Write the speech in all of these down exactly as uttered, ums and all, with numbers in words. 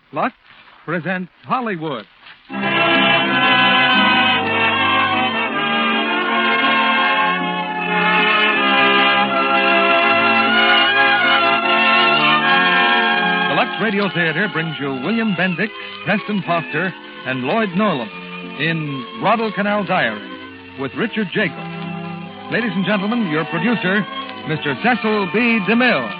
Lux presents Hollywood. The Lux Radio Theater brings you William Bendix, Preston Foster, and Lloyd Nolan in Guadalcanal Diary with Richard Jacobs. Ladies and gentlemen, your producer, Mister Cecil B. DeMille.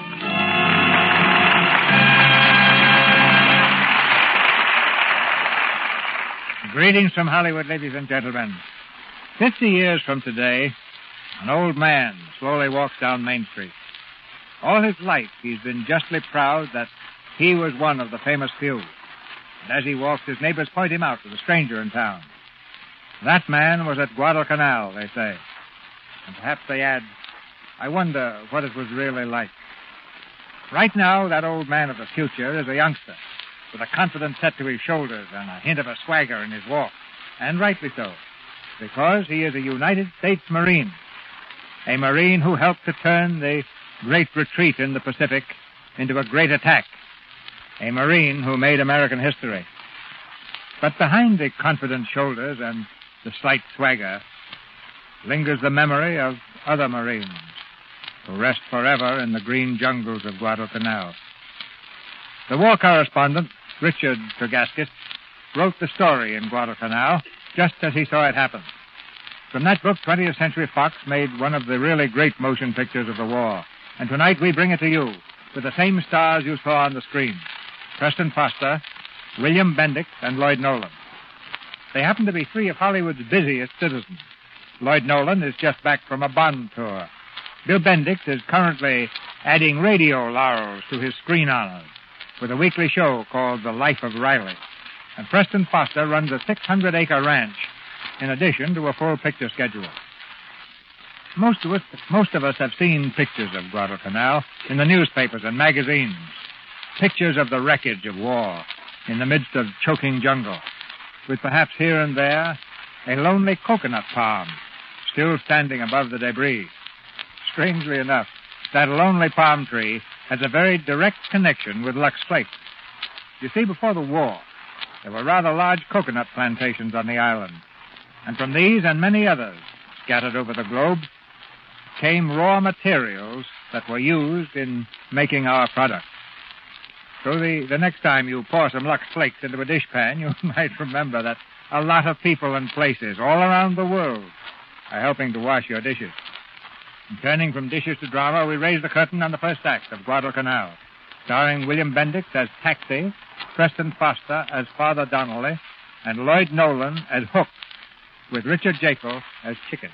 Greetings from Hollywood, ladies and gentlemen. Fifty years from today, an old man slowly walks down Main Street. All his life, he's been justly proud that he was one of the famous few. And as he walks, his neighbors point him out to the stranger in town. That man was at Guadalcanal, they say. And perhaps they add, I wonder what it was really like. Right now, that old man of the future is a youngster, with a confident set to his shoulders and a hint of a swagger in his walk. And rightly so, because he is a United States Marine. A Marine who helped to turn the great retreat in the Pacific into a great attack. A Marine who made American history. But behind the confident shoulders and the slight swagger lingers the memory of other Marines who rest forever in the green jungles of Guadalcanal. The war correspondent, Richard Tregaskis, wrote the story in Guadalcanal just as he saw it happen. From that book, twentieth Century Fox made one of the really great motion pictures of the war. And tonight we bring it to you with the same stars you saw on the screen. Preston Foster, William Bendix, and Lloyd Nolan. They happen to be three of Hollywood's busiest citizens. Lloyd Nolan is just back from a Bond tour. Bill Bendix is currently adding radio laurels to his screen honors with a weekly show called The Life of Riley. And Preston Foster runs a six hundred acre ranch in addition to a full picture schedule. Most of us, most of us have seen pictures of Guadalcanal in the newspapers and magazines. Pictures of the wreckage of war in the midst of choking jungle, with perhaps here and there a lonely coconut palm still standing above the debris. Strangely enough, that lonely palm tree has a very direct connection with Lux Flake. You see, before the war, there were rather large coconut plantations on the island. And from these and many others scattered over the globe came raw materials that were used in making our products. So the, the next time you pour some Lux Flakes into a dishpan, you might remember that a lot of people and places all around the world are helping to wash your dishes. And turning from dishes to drama, we raise the curtain on the first act of Guadalcanal, starring William Bendix as Taxi, Preston Foster as Father Donnelly, and Lloyd Nolan as Hook, with Richard Jekyll as Chicken.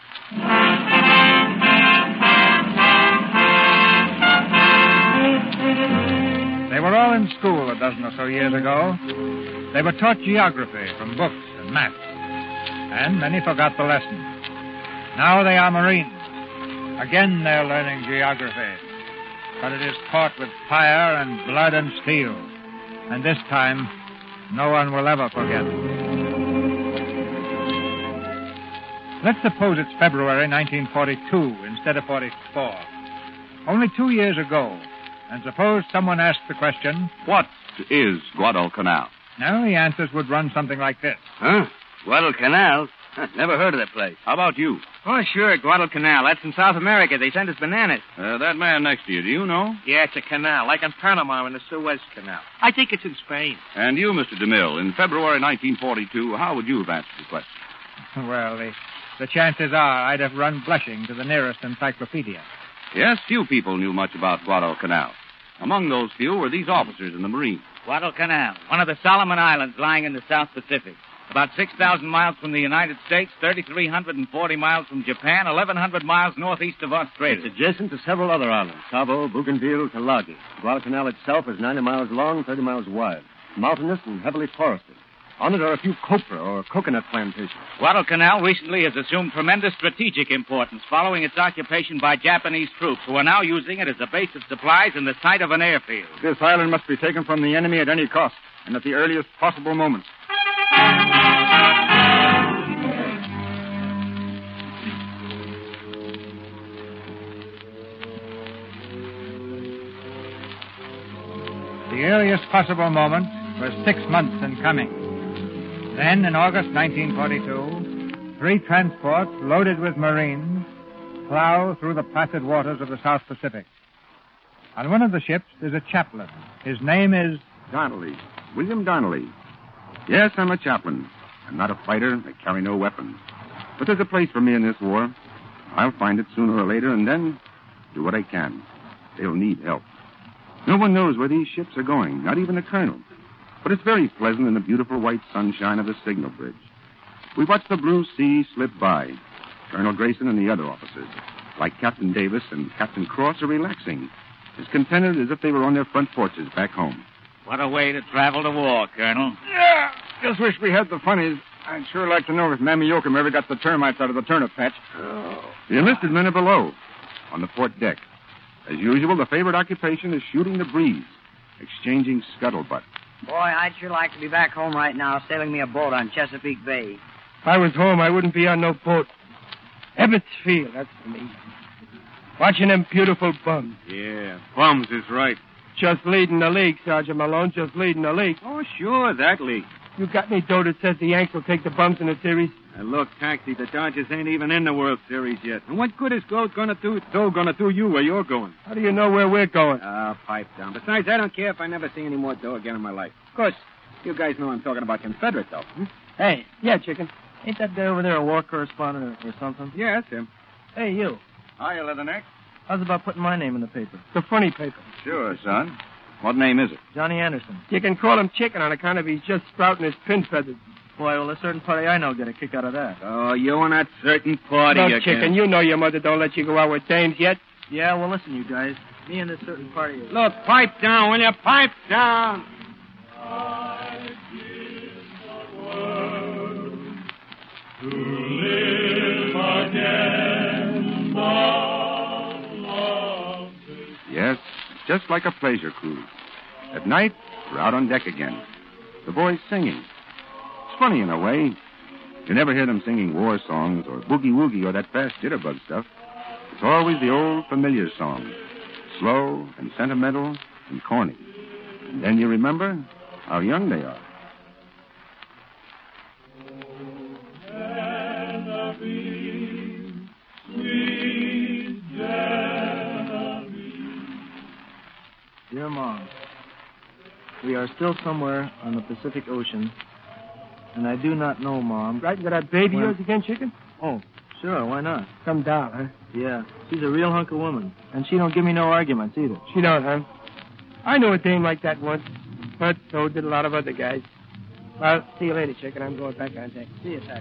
They were all in school a dozen or so years ago. They were taught geography from books and maps, and many forgot the lesson. Now they are Marines. Again they're learning geography, but it is taught with fire and blood and steel, and this time no one will ever forget. Let's suppose it's February nineteen forty-two instead of forty-four. Only two years ago. And suppose someone asked the question, what is Guadalcanal? Now, the answers would run something like this. Huh? Guadalcanal? Never heard of that place. How about you? Oh, sure, Guadalcanal. That's in South America. They send us bananas. Uh, that man next to you, do you know? Yeah, it's a canal, like in Panama in the Suez Canal. I think it's in Spain. And you, Mister DeMille, in February nineteen forty-two, how would you have answered the question? Well, the, the chances are I'd have run blushing to the nearest encyclopedia. Yes, few people knew much about Guadalcanal. Among those few were these officers in the Marines. Guadalcanal, one of the Solomon Islands lying in the South Pacific. About six thousand miles from the United States, three thousand three hundred forty miles from Japan, eleven hundred miles northeast of Australia. It's adjacent to several other islands, Cabo, Bougainville, Tulagi. Guadalcanal itself is ninety miles long, thirty miles wide. Mountainous and heavily forested. On it are a few copra or coconut plantations. Guadalcanal recently has assumed tremendous strategic importance following its occupation by Japanese troops who are now using it as a base of supplies and the site of an airfield. This island must be taken from the enemy at any cost and at the earliest possible moment. The earliest possible moment was six months in coming. Then, in August nineteen forty-two, three transports loaded with Marines plow through the placid waters of the South Pacific. On one of the ships is a chaplain. His name is... Donnelly. William Donnelly. Yes, I'm a chaplain. I'm not a fighter. I carry no weapons. But there's a place for me in this war. I'll find it sooner or later and then do what I can. They'll need help. No one knows where these ships are going, not even the colonel. But it's very pleasant in the beautiful white sunshine of the signal bridge. We watch the blue sea slip by. Colonel Grayson and the other officers, like Captain Davis and Captain Cross, are relaxing, as contented as if they were on their front porches back home. What a way to travel to war, Colonel. Yeah, just wish we had the funnies. I'd sure like to know if Mammy Yoakum ever got the termites out of the turnip patch. Oh. The enlisted men are below, on the port deck. As usual, the favorite occupation is shooting the breeze, exchanging scuttlebutt. Boy, I'd sure like to be back home right now, sailing me a boat on Chesapeake Bay. If I was home, I wouldn't be on no boat. Ebbets Field, that's for me. Watching them beautiful bums. Yeah, bums is right. Just leading the league, Sergeant Malone, just leading the league. Oh, sure, that league. You got any dough that says the Yanks will take the bums in the series? And look, Taxi, the Dodgers ain't even in the World Series yet. And what good is gold gonna do, dough gonna do you where you're going? How do you know where we're going? Ah, uh, pipe down. Besides, I don't care if I never see any more dough again in my life. Of course, you guys know I'm talking about Confederate, though. Hmm? Hey, yeah, chicken. Ain't that guy over there a war correspondent or, or something? Yeah, that's him. Hey, you. Hiya, Leatherneck. How's about putting my name in the paper? The funny paper. Sure, son. What name is it? Johnny Anderson. You can call him Chicken on account of he's just sprouting his pin feathers. Boy, well, a certain party I know get a kick out of that. Oh, you and that certain party Look, again. Chicken, you know your mother don't let you go out with dames yet. Yeah, well, listen, you guys. Me and this certain party... Is... Look, pipe down, will you? Pipe down! I give the word to live again the love. Yes, just like a pleasure cruise. At night, we're out on deck again. The boys singing. It's funny in a way. You never hear them singing war songs or boogie-woogie or that fast jitterbug stuff. It's always the old familiar song. Slow and sentimental and corny. And then you remember how young they are. Genevieve, sweet Genevieve. Dear Mom, we are still somewhere on the Pacific Ocean, and I do not know, Mom. Right into that baby when... yours again, Chicken? Oh, sure, why not? Some doll, huh? Yeah, she's a real hunk of woman, and she don't give me no arguments either. She don't, huh? I knew a dame like that once, but so did a lot of other guys. Well, see you later, Chicken. I'm going back on deck. See you, Tack.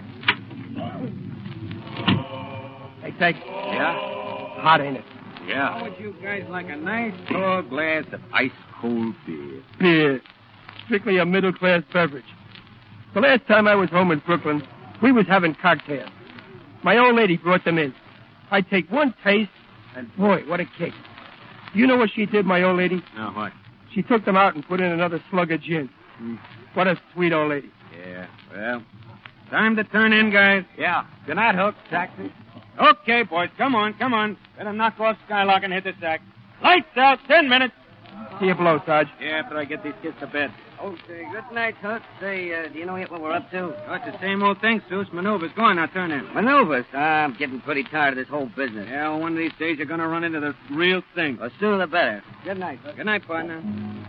Hey, Tack. Yeah? Hot, ain't it? Yeah. How would you guys like a nice tall glass of ice-cold beer? Beer. Strictly a middle-class beverage. The last time I was home in Brooklyn, we was having cocktails. My old lady brought them in. I'd take one taste, and boy, what a kick. Do you know what she did, my old lady? No, what? She took them out and put in another slug of gin. Mm. What a sweet old lady. Yeah, well, time to turn in, guys. Yeah. Good night, Hook. Taxi. Okay, boys, come on, come on. Better knock off Skylock and hit the sack. Lights out, ten minutes. See you below, Sarge. Yeah, after I get these kids to bed. Okay, good night, Hook. Say, uh, do you know yet what we're up to? Oh, it's the same old thing, Seuss. Maneuvers. Go on, now turn in. Maneuvers? Uh, I'm getting pretty tired of this whole business. Yeah, well, one of these days you're going to run into the real thing. The sooner the better. Good night, Hook. Good night, partner.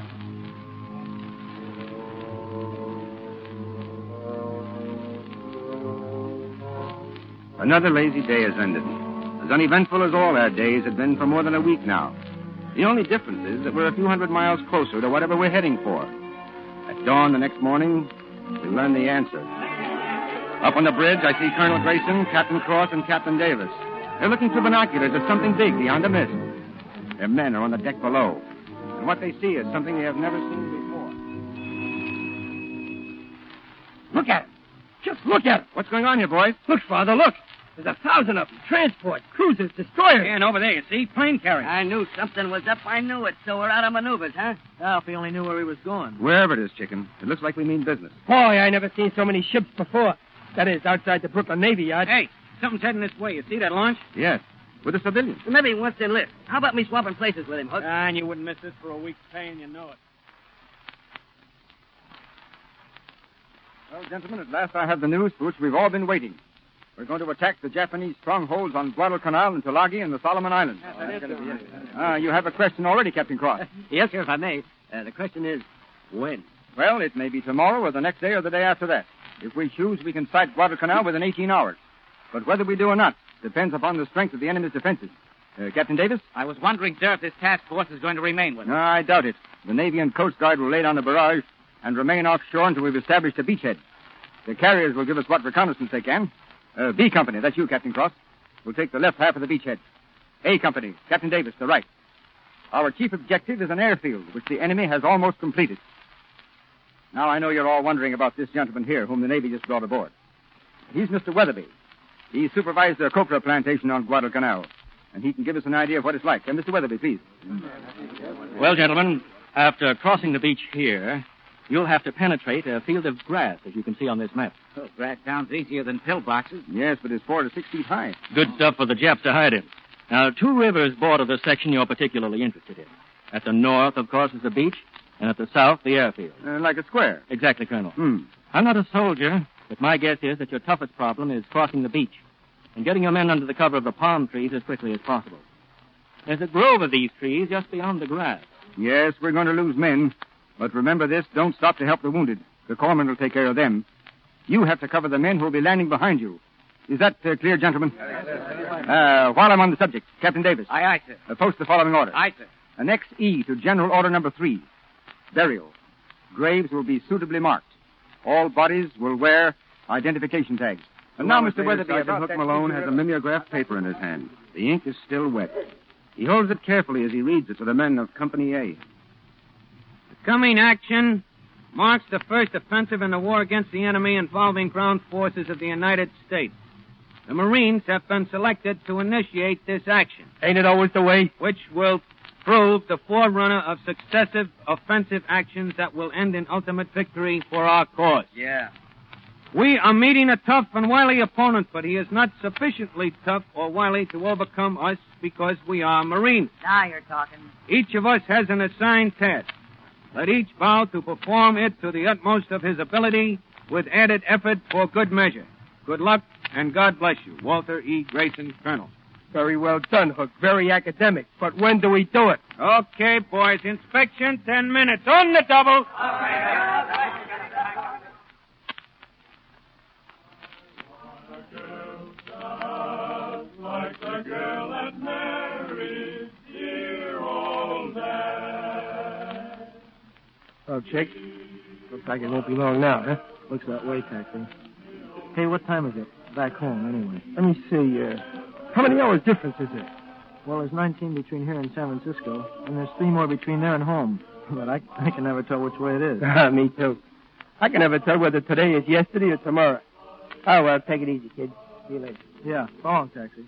Another lazy day has ended. As uneventful as all our days had been for more than a week now. The only difference is that we're a few hundred miles closer to whatever we're heading for. At dawn the next morning, we learn the answer. Up on the bridge, I see Colonel Grayson, Captain Cross, and Captain Davis. They're looking through binoculars at something big beyond the mist. Their men are on the deck below. And what they see is something they have never seen before. Look at it. Just look at it. What's going on here, boys? Look, Father, look. There's a thousand of them. Transport, cruisers, destroyers. And over there, you see? Plane carriers. I knew something was up. I knew it. So we're out of maneuvers, huh? Well, if we only knew where he was going. Wherever it is, Chicken. It looks like we mean business. Boy, I never seen so many ships before. That is, outside the Brooklyn Navy Yard. Hey, something's heading this way. You see that launch? Yes, with the civilians. Maybe he wants to enlist. How about me swapping places with him, Hook? Ah, and you wouldn't miss this for a week's pay, and you know it. Well, gentlemen, at last I have the news for which we've all been waiting. We're going to attack the Japanese strongholds on Guadalcanal and Tulagi and the Solomon Islands. Ah, you have a question already, Captain Cross. Yes, sir, if I may. Uh, the question is, when? Well, it may be tomorrow or the next day or the day after that. If we choose, we can sight Guadalcanal within eighteen hours. But whether we do or not depends upon the strength of the enemy's defenses. Uh, Captain Davis? I was wondering, sir, if this task force is going to remain with us. No, I doubt it. The Navy and Coast Guard will lay down the barrage and remain offshore until we've established a beachhead. The carriers will give us what reconnaissance they can. Uh, B Company, that's you, Captain Cross, will take the left half of the beachhead. A Company, Captain Davis, the right. Our chief objective is an airfield, which the enemy has almost completed. Now, I know you're all wondering about this gentleman here, whom the Navy just brought aboard. He's Mister Weatherby. He supervised the copra plantation on Guadalcanal, and he can give us an idea of what it's like. Uh, Mister Weatherby, please. Well, gentlemen, after crossing the beach here, you'll have to penetrate a field of grass, as you can see on this map. Oh, grass sounds easier than pillboxes. Yes, but it's four to six feet high. Good stuff for the Japs to hide in. Now, two rivers border the section you're particularly interested in. At the north, of course, is the beach, and at the south, the airfield. Uh, like a square. Exactly, Colonel. Hmm. I'm not a soldier, but my guess is that your toughest problem is crossing the beach and getting your men under the cover of the palm trees as quickly as possible. There's a grove of these trees just beyond the grass. Yes, we're going to lose men. But remember this, don't stop to help the wounded. The corpsmen will take care of them. You have to cover the men who will be landing behind you. Is that uh, clear, gentlemen? Uh, while I'm on the subject, Captain Davis. Aye, aye, sir. Uh, post the following order. Aye, sir. Annex E to General Order Number Three. Burial. Graves will be suitably marked. All bodies will wear identification tags. And now, Mister Weatherby, Sergeant Hook Malone has a mimeographed paper in his hand. The ink is still wet. He holds it carefully as he reads it to the men of Company A. The coming action marks the first offensive in the war against the enemy involving ground forces of the United States. The Marines have been selected to initiate this action. Ain't it always the way? Which will prove the forerunner of successive offensive actions that will end in ultimate victory for our cause. Yeah. We are meeting a tough and wily opponent, but he is not sufficiently tough or wily to overcome us because we are Marines. Now you're talking. Each of us has an assigned task. Let each vow to perform it to the utmost of his ability with added effort for good measure. Good luck, and God bless you. Walter E. Grayson, Colonel. Very well done, Hook. Very academic. But when do we do it? Okay, boys. Inspection, ten minutes. On the double. Like the girl that married dear old dad. Oh, Chick. Looks like it won't be long now, huh? Looks that way, Taxi. Hey, what time is it? Back home, anyway. Let me see. Uh, how many hours difference is it? Well, there's nineteen between here and San Francisco, and there's three more between there and home. But I, I can never tell which way it is. Ah, me too. I can never tell whether today is yesterday or tomorrow. Oh, well, take it easy, kid. See you later. Yeah, so long, Taxi.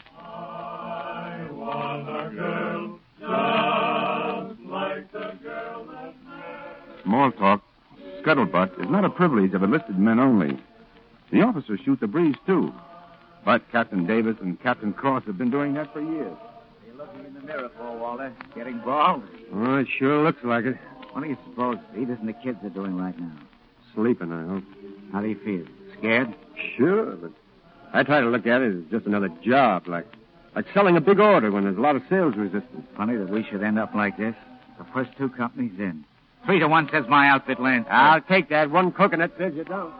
I want a girl just like the girl that Small talk, scuttlebutt, is not a privilege of enlisted men only. The officers shoot the breeze, too. But Captain Davis and Captain Cross have been doing that for years. What are you looking in the mirror for, Walter? Getting bald? Oh, it sure looks like it. What do you suppose Peters and the kids are doing right now? Sleeping, I hope. How do you feel? Scared? Sure, but I try to look at it as just another job, like like selling a big order when there's a lot of sales resistance. Funny that we should end up like this. The first two companies in. Three to one says my outfit lands. I'll take that. One coconut says you don't.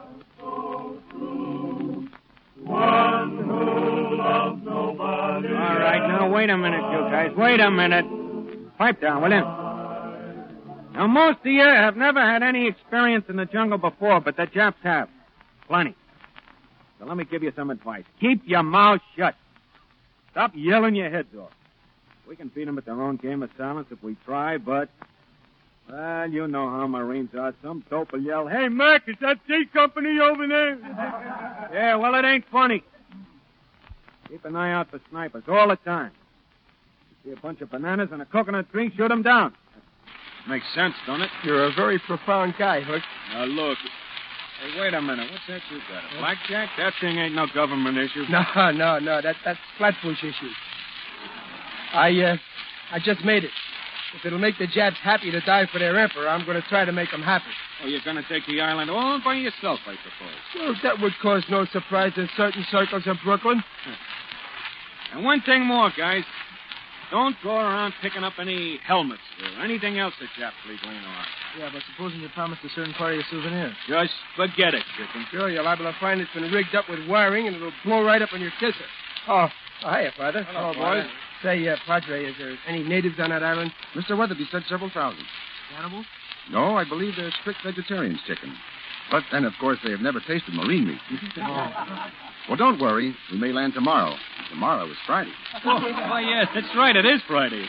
one who loves nobody. All right, now, wait a minute, you guys. Wait a minute. Pipe down, will you? Now, most of you have never had any experience in the jungle before, but the Japs have. Plenty. So let me give you some advice. Keep your mouth shut. Stop yelling your heads off. We can beat them at their own game of silence if we try, but... Well, you know how Marines are. Some dope will yell, "Hey, Mac, is that C Company over there?" Yeah, well, it ain't funny. Keep an eye out for snipers all the time. You see a bunch of bananas and a coconut tree, shoot them down. Makes sense, don't it? You're a very profound guy, Hook. Now, look. Hey, wait a minute. What's that you got? A blackjack? That thing ain't no government issue. No, no, no. That, that's Flatbush issue. I, uh, I just made it. If it'll make the Japs happy to die for their emperor, I'm going to try to make them happy. Oh, you're going to take the island all by yourself, I suppose. Well, that would cause no surprise in certain circles of Brooklyn. And one thing more, guys. Don't go around picking up any helmets or anything else that Japs leave laying around. Yeah, but supposing you promised a certain part of your souvenir. Just forget it, chicken. Sure, you're liable to find it's been rigged up with wiring, and it'll blow right up on your kisser. Oh, oh hiya, Father. Hello, boys. Say, uh, Padre, is there any natives on that island? Mister Weatherby said several thousand. Cannibals? No, I believe they're strict vegetarians, chicken. But then, of course, they have never tasted marine meat. Well, don't worry. We may land tomorrow. Tomorrow is Friday. Oh, why, yes, that's right. It is Friday.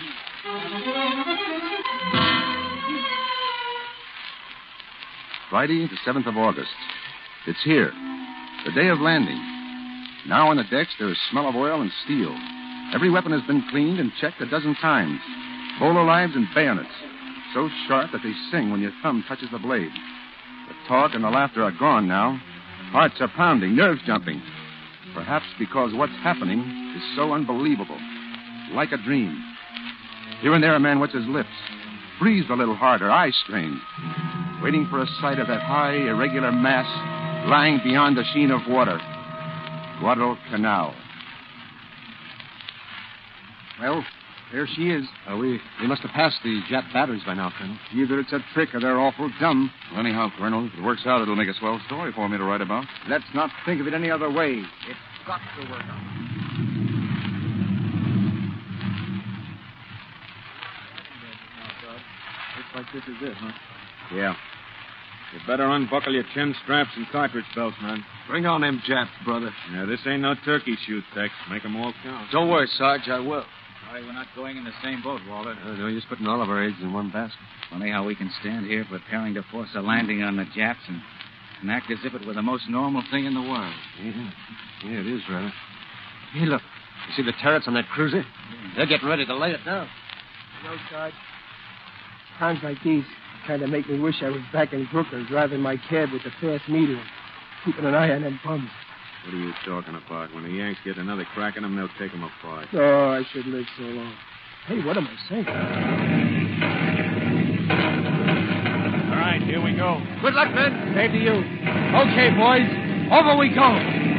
Friday, the seventh of August. It's here. The day of landing. Now on the decks, there is smell of oil and steel. Every weapon has been cleaned and checked a dozen times. Bolo knives and bayonets. So sharp that they sing when your thumb touches the blade. The talk and the laughter are gone now. Hearts are pounding, nerves jumping. Perhaps because what's happening is so unbelievable. Like a dream. Here and there a man wets his lips. Breathes a little harder, eyes strained. Waiting for a sight of that high, irregular mass lying beyond the sheen of water. Guadalcanal. Well, there she is. Uh, we, we must have passed the Jap batteries by now, Colonel. Either it's a trick or they're awful dumb. Well, anyhow, Colonel, if it works out, it'll make a swell story for me to write about. Let's not think of it any other way. It's got to work out. Looks like this is it, huh? Yeah. You better unbuckle your chin straps and cartridge belts, man. Bring on them Japs, brother. Yeah, this ain't no turkey shoot, Tex. Make 'em all count. Don't worry, Sarge, I will. Sorry we're not going in the same boat, Walter. Uh, no use putting all of our eggs in one basket. Funny how we can stand here preparing to force a landing on the Japs and, and act as if it were the most normal thing in the world. Yeah, yeah it is, rather. Hey, look. You see the turrets on that cruiser? Yeah. They're getting ready to lay it down. You know, Sarge, times like these kind of make me wish I was back in Brooklyn driving my cab with the fast meter and keeping an eye on them bums. What are you talking about? When the Yanks get another crack at them, they'll take them apart. Oh, I should live so long. Hey, what am I saying? All right, here we go. Good luck, men. Same to you. Okay, boys. Over we go.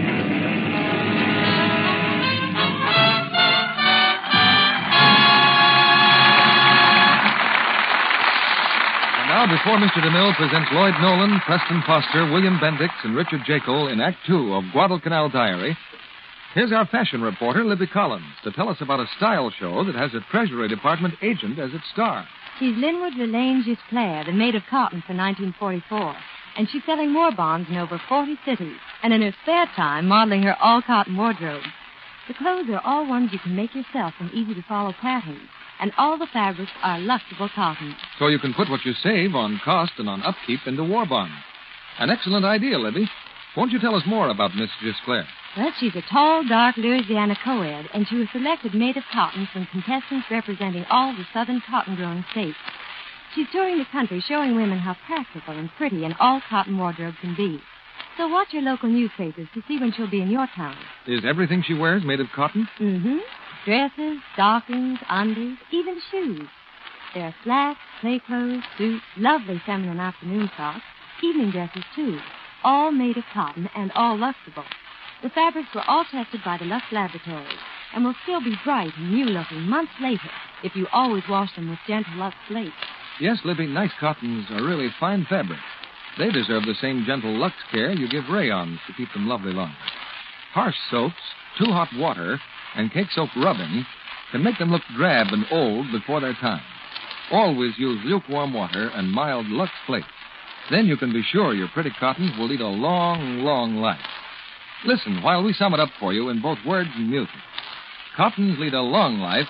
Now, before Mister DeMille presents Lloyd Nolan, Preston Foster, William Bendix, and Richard Jekyll in Act Two of Guadalcanal Diary, here's our fashion reporter, Libby Collins, to tell us about a style show that has a Treasury Department agent as its star. She's Linwood Relaine Gisclair, the maid of cotton for nineteen forty-four. And she's selling war bonds in over forty cities, and in her spare time modeling her all-cotton wardrobe. The clothes are all ones you can make yourself in easy-to-follow patterns. And all the fabrics are luxable cotton. So you can put what you save on cost and on upkeep into war bonds. An excellent idea, Libby. Won't you tell us more about Miss Gisclair? Well, she's a tall, dark Louisiana co-ed, and she was selected made of cotton from contestants representing all the southern cotton-growing states. She's touring the country showing women how practical and pretty an all-cotton wardrobe can be. So watch your local newspapers to see when she'll be in your town. Is everything she wears made of cotton? Mm-hmm. Dresses, stockings, undies, even shoes. There are slacks, play clothes, suits, lovely feminine afternoon socks, evening dresses, too, all made of cotton and all luxable. The fabrics were all tested by the Lux Laboratories and will still be bright and new-looking months later if you always wash them with gentle Lux flakes. Yes, Libby, nice cottons are really fine fabrics. They deserve the same gentle Lux care you give rayons to keep them lovely longer. Harsh soaps, too hot water, and cake soap rubbing can make them look drab and old before their time. Always use lukewarm water and mild Lux flakes. Then you can be sure your pretty cottons will lead a long, long life. Listen while we sum it up for you in both words and music. Cottons lead a long life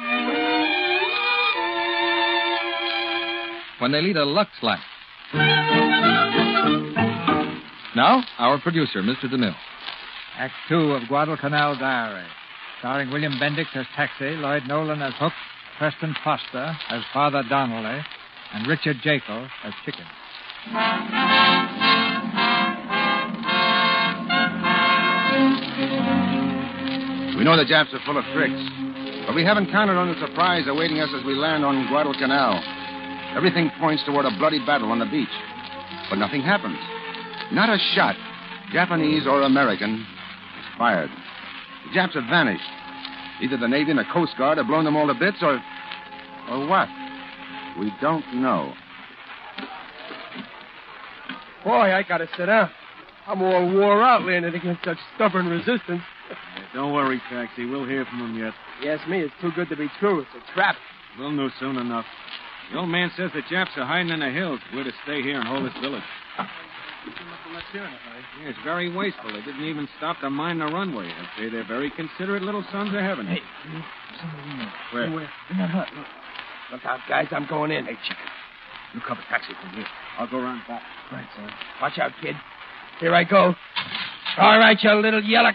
when they lead a Lux life. Now, our producer, Mister DeMille. Act Two of Guadalcanal Diary. Starring William Bendix as Taxi, Lloyd Nolan as Hook, Preston Foster as Father Donnelly, and Richard Jekyll as Chicken. We know the Japs are full of tricks, But we haven't counted on the surprise awaiting us as we land on Guadalcanal. Everything points toward a bloody battle on the beach. But nothing happens. Not a shot, Japanese or American, is fired. The Japs have vanished. Either the Navy and the Coast Guard have blown them all to bits, or... or what? We don't know. Boy, I gotta sit down. I'm all wore out landing against such stubborn resistance. Hey, don't worry, Taxi. We'll hear from them yet. Yes, me, it's too good to be true. It's a trap. We'll know soon enough. The old man says the Japs are hiding in the hills. We're to stay here and hold this village. Yeah, it's very wasteful. They didn't even stop to mind the runway. I'd say they're very considerate little sons of heaven. Hey, somebody in there. Where? Somewhere. In that hut. Look. Look out, guys. I'm going in. Hey, chicken. You cover Taxi from here. I'll go around back. Right, son. Watch out, kid. Here I go. All right, you little yellow...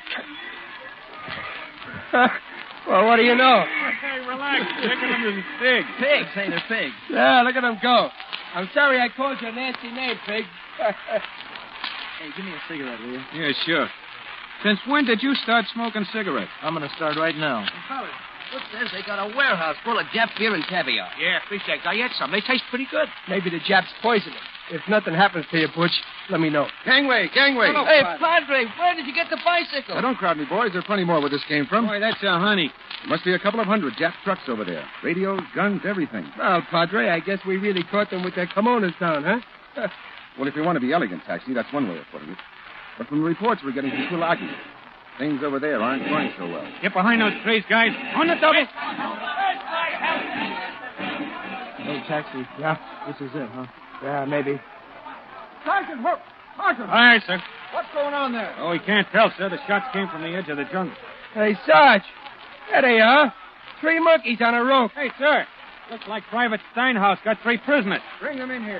Well, what do you know? Hey, relax. Chicken them is pigs. Pigs, ain't it, pigs? Yeah, look at them go. I'm sorry I called you a nasty name, pig. Hey, give me a cigarette, will you? Yeah, sure. Since when did you start smoking cigarettes? I'm going to start right now. Fellas, look, says they got a warehouse full of Jap beer and caviar. Yeah, fish eggs. I had some. They taste pretty good. Maybe the Japs poison it. If nothing happens to you, Butch, let me know. Gangway, gangway. Oh, hey, Padre, where did you get the bicycle? Now, don't crowd me, boys. There's plenty more where this came from. Boy, that's a honey. There must be a couple of hundred Jap trucks over there. Radios, guns, everything. Well, Padre, I guess we really caught them with their kimonos down, huh? Well, if you want to be elegant, Taxi, that's one way of putting it. But from the reports we're getting from Tulagi, things over there aren't going so well. Get behind those trees, guys. On the double. Hey, Taxi. Yeah? This is it, huh? Yeah, maybe. Sergeant, Hook! Sergeant! Aye, sir. What's going on there? Oh, we can't tell, sir. The shots came from the edge of the jungle. Hey, Sarge. There they are. Three monkeys on a rope. Hey, sir. Looks like Private Steinhaus got three prisoners. Bring them in here.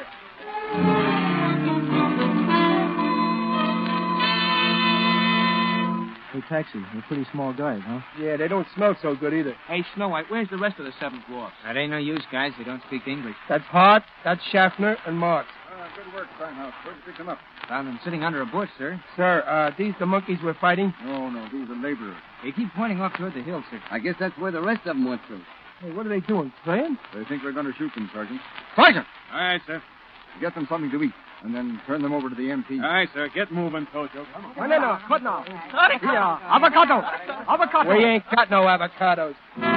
Hey, Taxi, they're pretty small guys, huh? Yeah, they don't smell so good either. Hey, Snow White, where's the rest of the seven dwarfs? That ain't no use, guys. They don't speak English. That's Hart, that's Schaffner, and Marks. Uh, good work, Steinhaus. Where'd you pick them up? Found them sitting under a bush, sir. Sir, uh, these the monkeys we're fighting? No, no, these are laborers. They keep pointing off toward the hill, sir. I guess that's where the rest of them went to. Hey, what are they doing? Playing? They think we're going to shoot them, Sergeant. Sergeant! All right, sir. Get them something to eat, and then turn them over to the M P. All right, sir. Get moving, Tojo. Come on. No, no, no. Cut now. Yeah. Avocado! Avocado! We ain't got no avocados.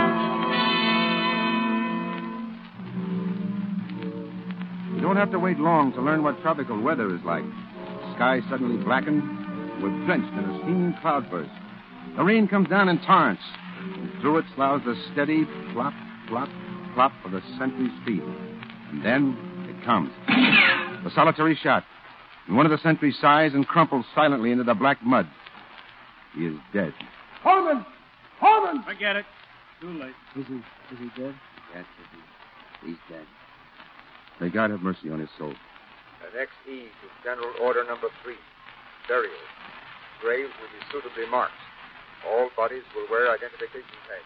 You don't have to wait long to learn what tropical weather is like. The sky suddenly blackened. We're drenched in a steaming cloudburst. The rain comes down in torrents. And through it sloughs the steady plop, plop, plop of the sentry's feet. And then it comes. The solitary shot. And one of the sentries sighs and crumples silently into the black mud. He is dead. Holman! Holman! Forget it. Too late. Is he, is he dead? Yes, he's dead. May God have mercy on his soul. The next eve is General Order Number Three. Burial. Graves will be suitably marked. All bodies will wear identification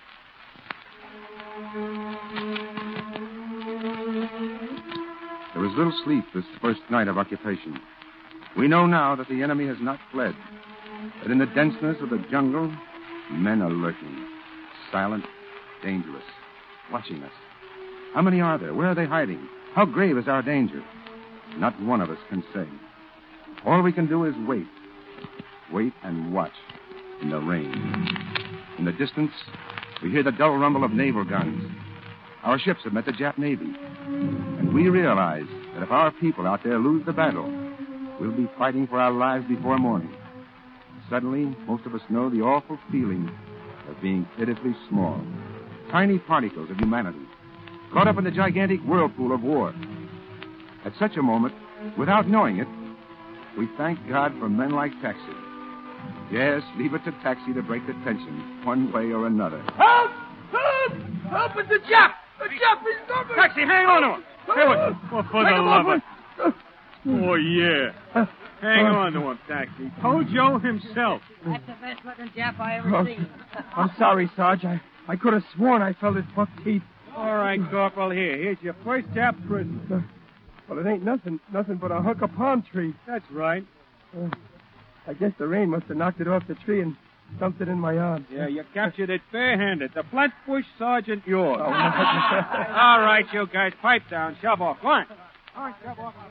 tags. There is little sleep this first night of occupation. We know now that the enemy has not fled. That in the denseness of the jungle, men are lurking. Silent, dangerous, watching us. How many are there? Where are they hiding? How grave is our danger? Not one of us can say. All we can do is wait. Wait and watch in the rain. In the distance, we hear the dull rumble of naval guns. Our ships have met the Jap Navy. And we realize that if our people out there lose the battle, we'll be fighting for our lives before morning. Suddenly, most of us know the awful feeling of being pitifully small. Tiny particles of humanity, caught up in the gigantic whirlpool of war. At such a moment, without knowing it, we thank God for men like Taxi. Yes, leave it to Taxi to break the tension, one way or another. Help! Help! Help! It's the Jap! The Jap is coming! Taxi, hang on to him! Hey, what? Oh, for the love of... Oh, yeah. Hang on to him, Taxi. Tojo himself. That's the best looking Jap I ever Oh, seen. I'm sorry, Sarge. I, I could have sworn I felt his buck teeth. All right, Corporal, here. Here's your first Jap prison. Well, it ain't nothing, nothing but a hunk of palm tree. That's right. Uh, I guess the rain must have knocked it off the tree and Stumped it in my arm. Yeah, you captured it barehanded. The Flatbush Sergeant yours. Oh, no. All right, you guys, pipe down. Shove off. Go on. All right, shove off.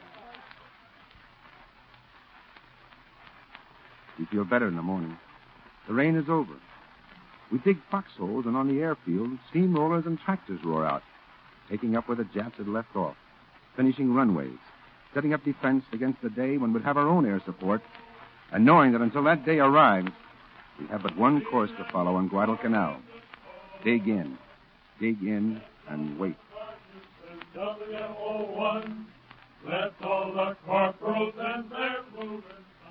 We feel better in the morning. The rain is over. We dig foxholes, and on the airfield, steamrollers and tractors roar out, taking up where the Japs had left off, finishing runways, setting up defense against the day when we'd have our own air support, and knowing that until that day arrives, we have but one course to follow on Guadalcanal. Dig in, dig in, and wait. W O one, let all the corporals and their movements.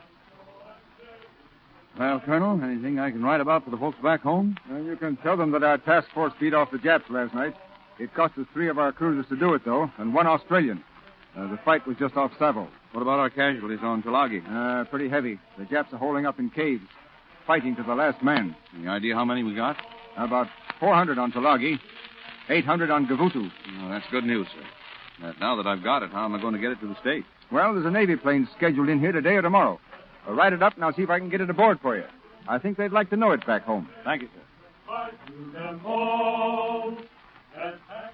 Well, Colonel, anything I can write about for the folks back home? Well, you can tell them that our task force beat off the Japs last night. It cost us three of our cruisers to do it, though, and one Australian. Uh, the fight was just off Savo. What about our casualties on Tulagi? Uh, pretty heavy. The Japs are holding up in caves, fighting to the last man. Any idea how many we got? About four hundred on Tulagi, eight hundred on Gavutu. Oh, that's good news, sir. Uh, now that I've got it, how am I going to get it to the States? Well, there's a Navy plane scheduled in here today or tomorrow. I'll write it up, and I'll see if I can get it aboard for you. I think they'd like to know it back home. Thank you, sir. I do them all and pack.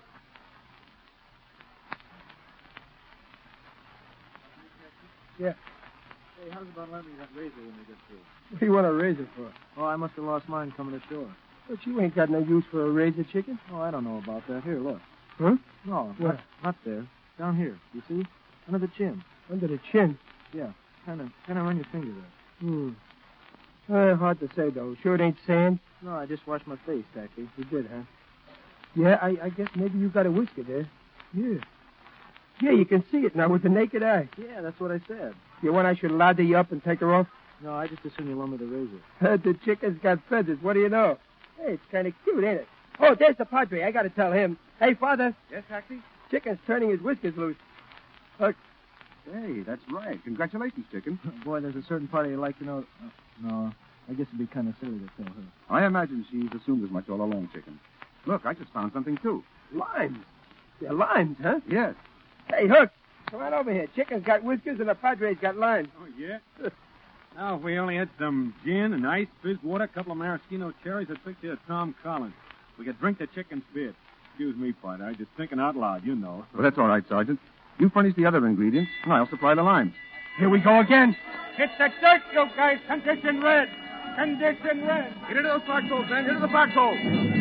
Yeah. Hey, how's about lending that razor when we get through? What do you want a razor for? Oh, I must have lost mine coming ashore. But you ain't got no use for a razor, chicken. Oh, I don't know about that. Here, look. Huh? No, Where? not, not there. Down here. You see? Under the chin. Under the chin? Yeah. Kind of kind of run your finger there. Hmm. Uh, hard to say, though. Sure it ain't sand? No, I just washed my face, Taxi. You did, huh? Yeah, I, I guess maybe you got a whisker there. Yeah. Yeah, you can see it now with the naked eye. Yeah, that's what I said. You want I should lather you up and take her off? No, I just assume you loan me the razor. Uh, the chicken's got feathers. What do you know? Hey, it's kind of cute, ain't it? Oh, there's the Padre. I got to tell him. Hey, Father. Yes, Taxi? Chicken's turning his whiskers loose. Look. Hey, that's right. Congratulations, chicken. Boy, there's a certain party I'd like to know. Uh, no, I guess it'd be kind of silly to tell her. I imagine she's assumed as much all along, chicken. Look, I just found something, too. Limes. They're limes, huh? Yes. Hey, Hook, come on over here. Chicken's got whiskers and the Padre's got limes. Oh, yeah? Now, if we only had some gin and ice, fizz water, a couple of maraschino cherries, I'd picture Tom Collins. We could drink the chicken's bit. Excuse me, partner. I'm just thinking out loud, you know. Well, that's all right, Sergeant. You furnish the other ingredients, and I'll supply the limes. Here we go again. Hit the dirt, you guys. Condition red. Condition red. Get into those foxholes, man. Get into the foxholes.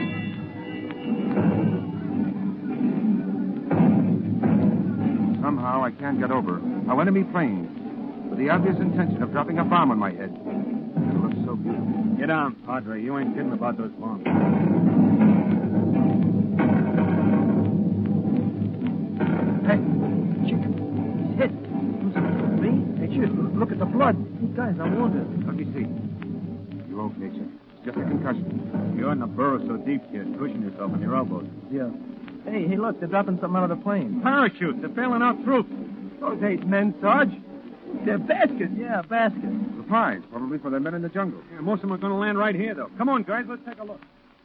Somehow I can't get over how enemy planes, with the obvious intention of dropping a bomb on my head. It looks so beautiful. Get down, Padre. You ain't kidding about those bombs. Hey, chicken. He's hit. Me? Hey, shit, look at the blood. Hey, guys, I wonder. Let me see. You okay, Chick? Just a concussion. You're in the burrow so deep, kid. Cushion yourself on your elbows. Yeah. Hey, hey, look, they're dropping something out of the plane. Parachutes. They're failing out troops. Those ain't men, Sarge. They're baskets. Yeah, baskets. Supplies, probably for the men in the jungle. Yeah, most of them are going to land right here, though. Come on, guys. Let's take a look.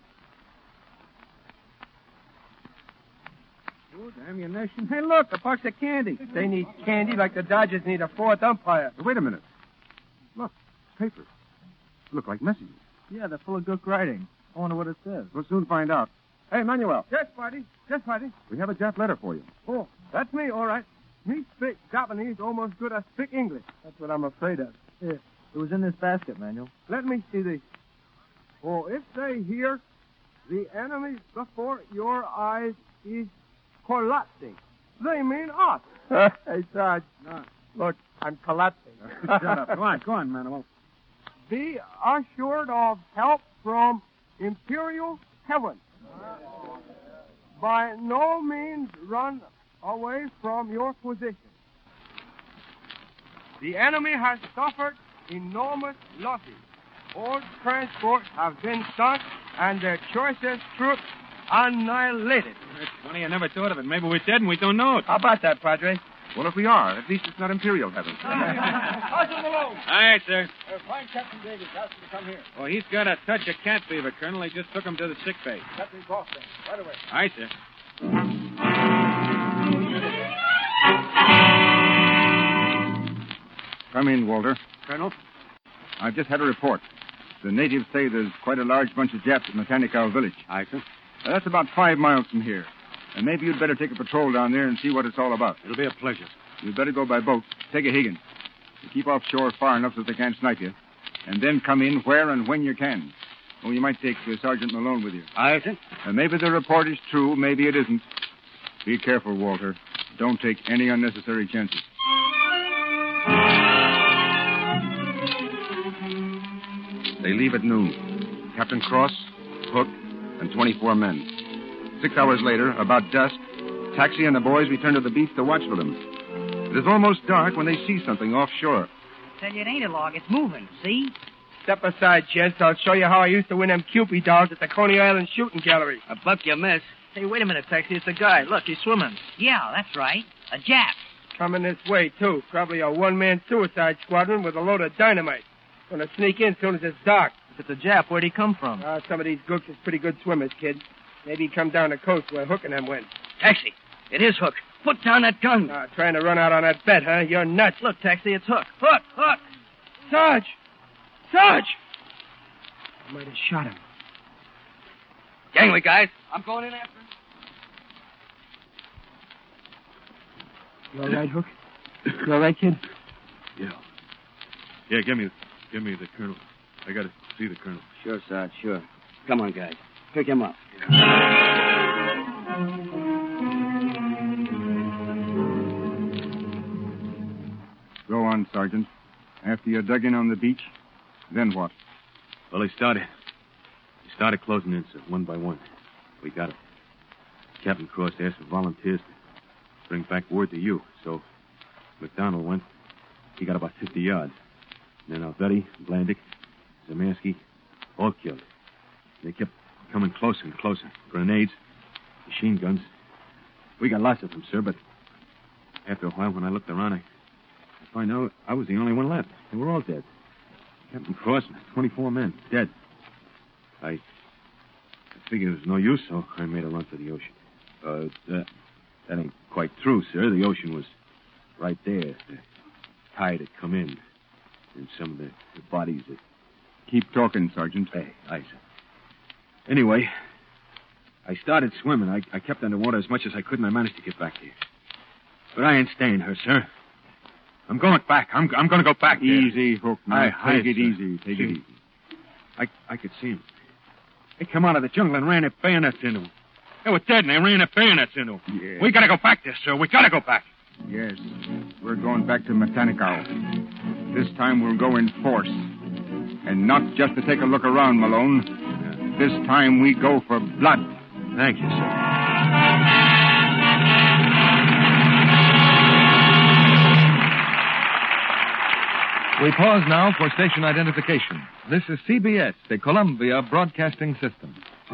Good ammunition. Hey, look, a box of candy. They need candy like the Dodgers need a fourth umpire. Wait a minute. Look, papers. Look like messages. Yeah, they're full of good writing. I wonder what it says. We'll soon find out. Hey, Manuel. Yes, buddy. Yes, buddy. We have a Jap letter for you. Oh, that's me, all right. Me speak Japanese almost good as speak English. That's what I'm afraid of. Here, it was in this basket, Manuel. Let me see this. Oh, if they hear the enemy before your eyes is collapsing, they mean us. Hey, Sarge. No. Look, I'm collapsing. Shut up. Go on, go on, Manuel. Be assured of help from Imperial Heaven. By no means run away from your position. The enemy has suffered enormous losses. All transports have been sunk and their choicest troops annihilated. That's funny. I never thought of it. Maybe we're dead and we don't know it. How about that, Padre? Well, if we are, at least it's not Imperial Heaven. All Sergeant Malone. right, sir. Uh, find Captain Davis. Ask him to come here. Well, he's got a touch of cat fever, Colonel. They just took him to the sick bay. Captain Boston. Right away. All right, sir. Come in, Walter. Colonel? I've just had a report. The natives say there's quite a large bunch of Japs at Matanikau village. Aye, sir. Uh, that's about five miles from here. And maybe you'd better take a patrol down there and see what it's all about. It'll be a pleasure. You'd better go by boat. Take a Higgins. You keep offshore far enough so they can't snipe you. And then come in where and when you can. Oh, you might take uh, Sergeant Malone with you. Aye, sir. Uh, maybe the report is true, maybe it isn't. Be careful, Walter. Don't take any unnecessary chances. They leave at noon. Captain Cross, Hook, and twenty-four men. Six hours later, about dusk, Taxi and the boys return to the beach to watch for them. It is almost dark when they see something offshore. Tell you it ain't a log. It's moving, see? Step aside, Chest. I'll show you how I used to win them Cupid dogs at the Coney Island Shooting Gallery. A buck you miss. Hey, wait a minute, Taxi. It's a guy. Look, he's swimming. Yeah, that's right. A Jap. Coming this way, too. Probably a one-man suicide squadron with a load of dynamite. Gonna sneak in as soon as it's dark. If it's a Jap, where'd he come from? Uh, some of these gooks is pretty good swimmers, kid. Maybe he come down the coast where Hook and them went. Taxi, it is Hook. Put down that gun. Uh, trying to run out on that bet, huh? You're nuts. Look, Taxi, it's Hook. Hook, Hook! Sarge! Sarge! I might have shot him. Gangway, guys. I'm going in after him. You all right, Hook? You all right, kid? Yeah. Yeah, give me, give me the colonel. I gotta see the colonel. Sure, Sarge, sure. Come on, guys. Pick him up. Go on, Sergeant. After you dug in on the beach, then what? Well, they started. They started closing in, sir, one by one. We got it. Captain Cross asked for volunteers to bring back word to you. So McDonald went. He got about fifty yards. And then Alvetti, Blandick, Zamansky, all killed. They kept coming closer and closer. Grenades, machine guns. We got lots of them, sir, but after a while, when I looked around, I, I find out I was the only one left. They were all dead. Captain Cross and twenty-four men, dead. I, I figured it was no use, so I made a run for the ocean. Uh, that, that ain't quite true, sir. The ocean was right there. The tide had come in, and some of the, the bodies that... Keep talking, Sergeant. Hey, aye, sir. Anyway, I started swimming. I, I kept underwater as much as I could, and I managed to get back here. But I ain't staying here, sir. I'm going back. I'm I'm going to go back there. Easy, Hook. Now, I, take I, it sir. easy. Take See, it easy. I, I could see them. They come out of the jungle and ran their bayonets into them. They were dead, and they ran their bayonets into them. Yeah. We got to go back there, sir. We got to go back. Yes. We're going back to Matanikau. This time we'll go in force. And not just to take a look around, Malone. Yeah. This time we go for blood. Thank you, sir. We pause now for station identification. This is C B S, the Columbia Broadcasting System.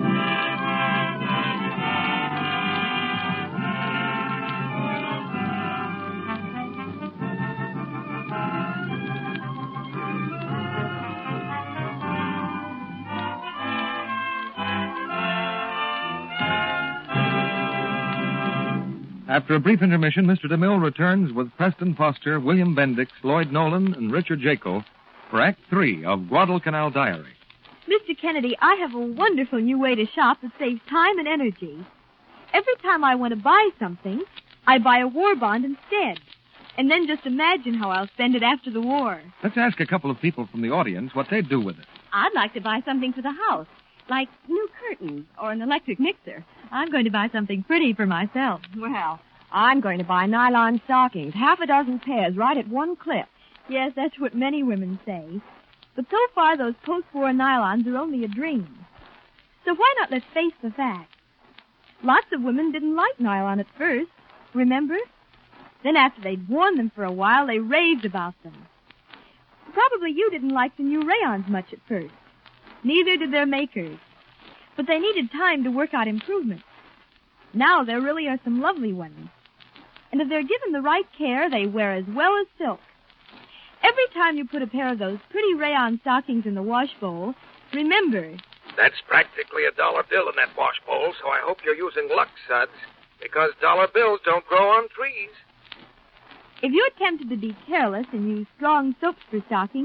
After a brief intermission, Mister DeMille returns with Preston Foster, William Bendix, Lloyd Nolan, and Richard Jaco for Act Three of Guadalcanal Diary. Mister Kennedy, I have a wonderful new way to shop that saves time and energy. Every time I want to buy something, I buy a war bond instead. And then just imagine how I'll spend it after the war. Let's ask a couple of people from the audience what they'd do with it. I'd like to buy something for the house, like new curtains or an electric mixer. I'm going to buy something pretty for myself. Well, I'm going to buy nylon stockings, half a dozen pairs, right at one clip. Yes, that's what many women say. But so far, those post-war nylons are only a dream. So why not let's face the facts? Lots of women didn't like nylon at first, remember? Then after they'd worn them for a while, they raved about them. Probably you didn't like the new rayons much at first. Neither did their makers. But they needed time to work out improvements. Now there really are some lovely ones. And if they're given the right care, they wear as well as silk. Every time you put a pair of those pretty rayon stockings in the wash bowl, remember... That's practically a dollar bill in that wash bowl, so I hope you're using Lux suds, because dollar bills don't grow on trees. If you're tempted to be careless and use strong soaps for stockings,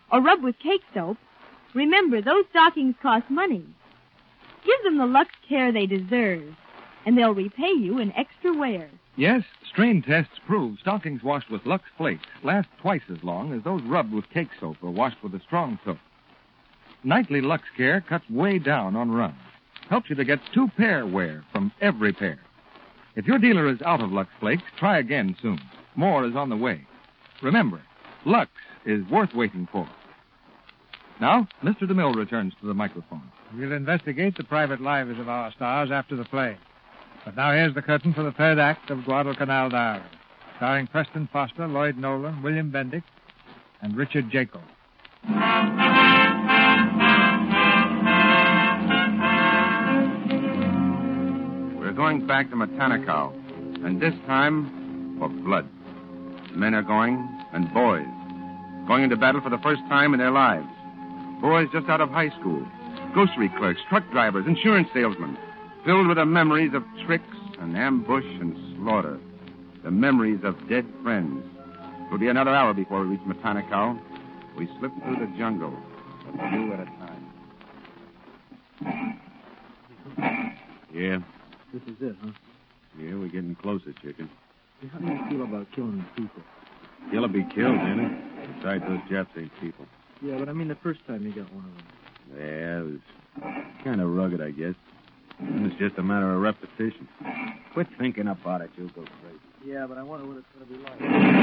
or rub with cake soap, remember those stockings cost money. Give them the Lux care they deserve, and they'll repay you in extra wear. Yes, strain tests prove stockings washed with Lux Flakes last twice as long as those rubbed with cake soap or washed with a strong soap. Nightly Lux Care cuts way down on runs. Helps you to get two pair wear from every pair. If your dealer is out of Lux Flakes, try again soon. More is on the way. Remember, Lux is worth waiting for. Now, Mister DeMille returns to the microphone. We'll investigate the private lives of our stars after the play. But now here's the curtain for the third act of Guadalcanal Diary, starring Preston Foster, Lloyd Nolan, William Bendick, and Richard Jacob. We're going back to Matanacao, and this time for blood. Men are going, and boys. Going into battle for the first time in their lives. Boys just out of high school. Grocery clerks, truck drivers, insurance salesmen. Filled with the memories of tricks and ambush and slaughter. The memories of dead friends. It'll be another hour before we reach Matanacao. We slip through the jungle, a few at a time. Yeah. This is it, huh? Yeah, we're getting closer, chicken. Hey, how do you feel about killing people? He'll be killed, ain't it? Besides, those Japs ain't people. Yeah, but I mean the first time you got one of them. Yeah, it was kind of rugged, I guess. It was just a matter of repetition. Quit thinking about it, you'll go crazy. Yeah, but I wonder what it's going to be like.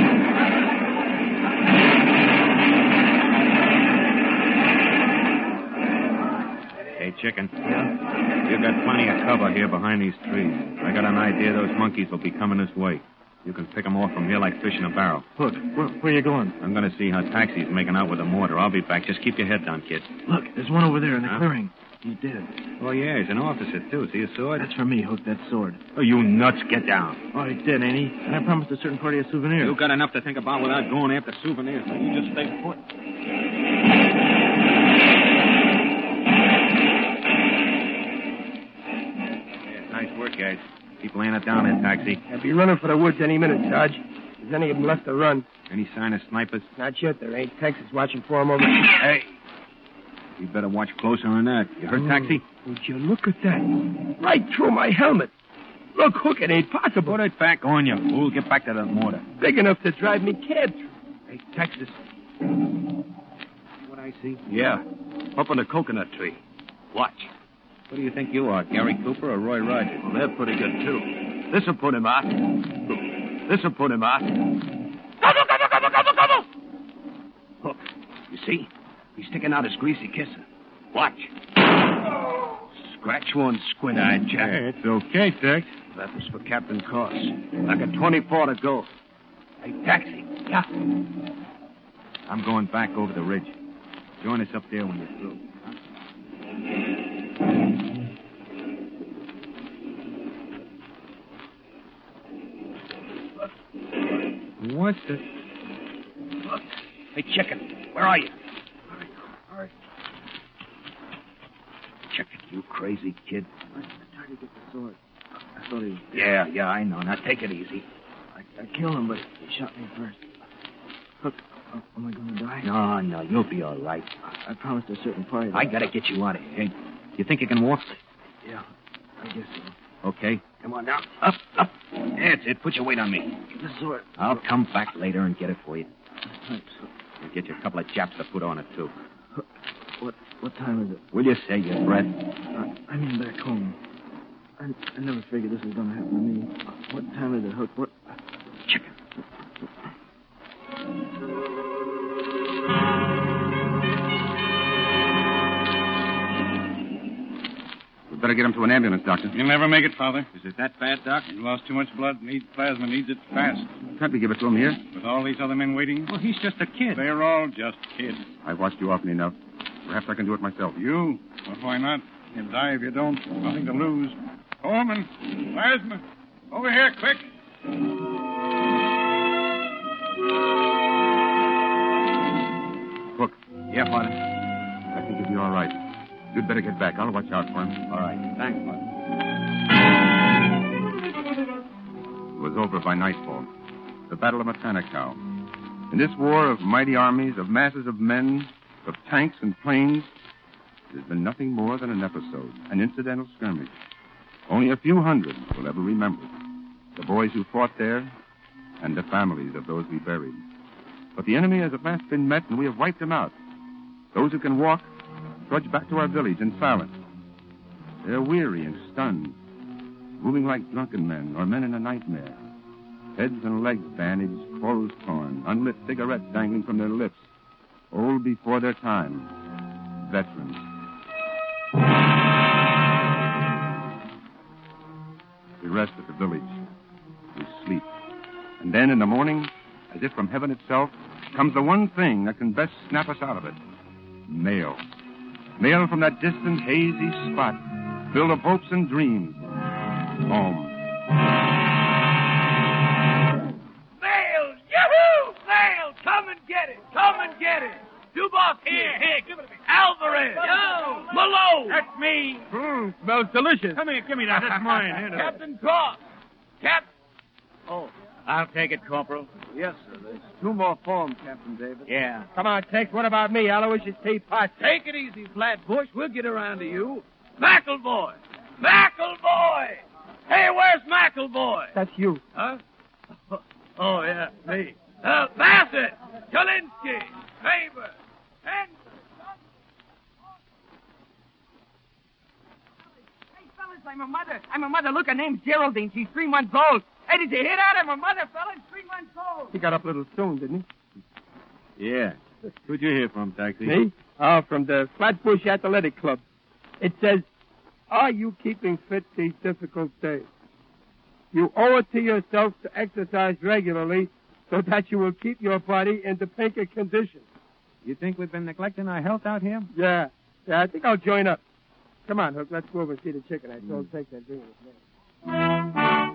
Hey, chicken. Yeah? You got plenty of cover here behind these trees. I got an idea those monkeys will be coming this way. You can pick them off from here like fish in a barrel. Look, where, where are you going? I'm going to see how Taxi's making out with a mortar. I'll be back. Just keep your head down, kid. Look, there's one over there in the huh? clearing. He's dead. Oh, yeah, he's an officer, too. See his sword? That's for me, Hook, that sword. Oh, you nuts. Get down. Oh, he's dead, ain't he? And I promised a certain party a souvenir. You got enough to think about without going after souvenirs. Now, you just stay put. Yeah, nice work, guys. Keep laying it down there, Taxi. I'll be running for the woods any minute, Sarge. There's any of them left to run. Any sign of snipers? Not yet. There ain't. Texas watching for them over. Hey. You better watch closer than that. You heard, Taxi? Would you look at that? Right through my helmet. Look, Hook, it ain't possible. Put it back on, you fool. Get back to the mortar. Big enough to drive me cab through. Hey, Texas. What I see? Yeah. Up on the coconut tree. Watch. What do you think you are, Gary Cooper or Roy Rogers? Well, they're pretty good, too. This'll put him out. This'll put him out. Gobble, gobble, gobble, gobble, gobble! Hook, you see? He's sticking out his greasy kisser. Watch. Scratch one squint-eyed chap. Hey, it's okay, Tex. That was for Captain Cross. I got twenty-four to go. Hey, Taxi. Yeah. I'm going back over the ridge. Join us up there when you're through. What the... Hey, chicken, where are you? All right, all right. Chicken, you crazy kid. I tried to get the sword. I thought he was dead. Yeah, yeah, I know. Now, take it easy. I, I killed him, but he shot me first. Hook, oh, am I going to die? No, no, you'll be all right. I, I promised a certain party. I got to get you out of here. Hey, you think you can walk? Yeah, I guess so. Okay. Come on now. Up, up. That's it. Put your weight on me. Get the sword. I'll come back later and get it for you. Thanks. I'll get you a couple of Japs to put on it, too. What what time is it? Will you say your breath? I, I mean back home. I, I never figured this was going to happen to me. What time is it, Hook? What? Chicken. We better get him to an ambulance, Doctor. You'll never make it, Father. Is it that bad, Doc? He lost too much blood. Needs plasma. Needs it fast. Can't we give it to him here? With all these other men waiting? Well, he's just a kid. They're all just kids. I've watched you often enough. Perhaps I can do it myself. You? Well, why not? You'll die if you don't. Nothing to lose. Foreman, plasma. Over here, quick. Hook. Yeah, Father. I think he'll be all right. You'd better get back. I'll watch out for him. All right. Thanks, Father. It was over by nightfall. The Battle of Matanacao. In this war of mighty armies, of masses of men, of tanks and planes, it has been nothing more than an episode, an incidental skirmish. Only a few hundred will ever remember it. The boys who fought there and the families of those we buried. But the enemy has at last been met, and we have wiped them out. Those who can walk trudge back to our village in silence. They're weary and stunned, moving like drunken men or men in a nightmare. Heads and legs bandaged, clothes torn, unlit cigarettes dangling from their lips. Old before their time. Veterans. We rest at the village. We sleep. And then in the morning, as if from heaven itself, comes the one thing that can best snap us out of it. Mail. Mail from that distant, hazy spot, filled of hopes and dreams. Home. Mail! Yahoo! Mail! Come and get it! Come and get it! Dubois here! Here, give it to me. Alvarez! Yo! Malone! That's me! Mmm, smells delicious. Come here, give me that. That's mine. Hand it over. Captain Cross! Cap... Oh, I'll take it, Corporal. Yes, sir. There's two more forms, Captain David. Yeah. Come on, Tex. What about me? Aloysius T. Potts. Take it easy, Flatbush. We'll get around to you. McElvoy! McElvoy! Hey, where's McElvoy? That's you. Huh? Oh, yeah, me. Uh, Bassett! Kalinsky! Faber! And... Hey, fellas, I'm a mother. I'm a mother. Look, her name's Geraldine. She's three months old. Hey, did you hear that? I'm a mother, fellas. Three months old. He got up a little soon, didn't he? Yeah. Who'd you hear from, Taxi? Me? Oh, from the Flatbush Athletic Club. It says, are you keeping fit these difficult days? You owe it to yourself to exercise regularly so that you will keep your body in the pinker condition. You think we've been neglecting our health out here? Yeah. Yeah, I think I'll join up. Come on, Hook. Let's go over and see the chicken. I told Tex I'd bring it.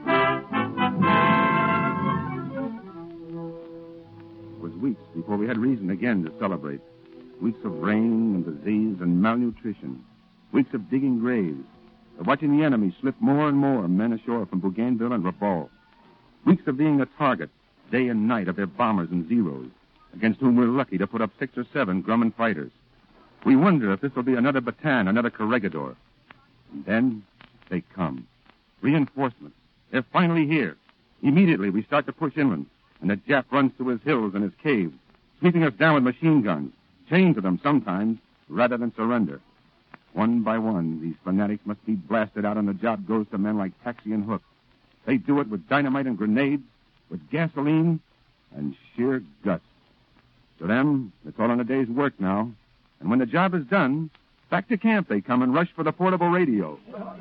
It was weeks before we had reason again to celebrate. Weeks of rain and disease and malnutrition. Weeks of digging graves. Of watching the enemy slip more and more men ashore from Bougainville and Rabaul. Weeks of being a target, day and night, of their bombers and Zeros, against whom we're lucky to put up six or seven Grumman fighters. We wonder if this will be another Bataan, another Corregidor. And then they come. Reinforcements. They're finally here. Immediately we start to push inland, and the Jap runs to his hills and his caves, sweeping us down with machine guns, chained to them sometimes, rather than surrender. One by one, these fanatics must be blasted out, and the job goes to men like Taxi and Hook. They do it with dynamite and grenades, with gasoline, and sheer guts. To them, it's all in a day's work now. And when the job is done, back to camp they come and rush for the portable radio.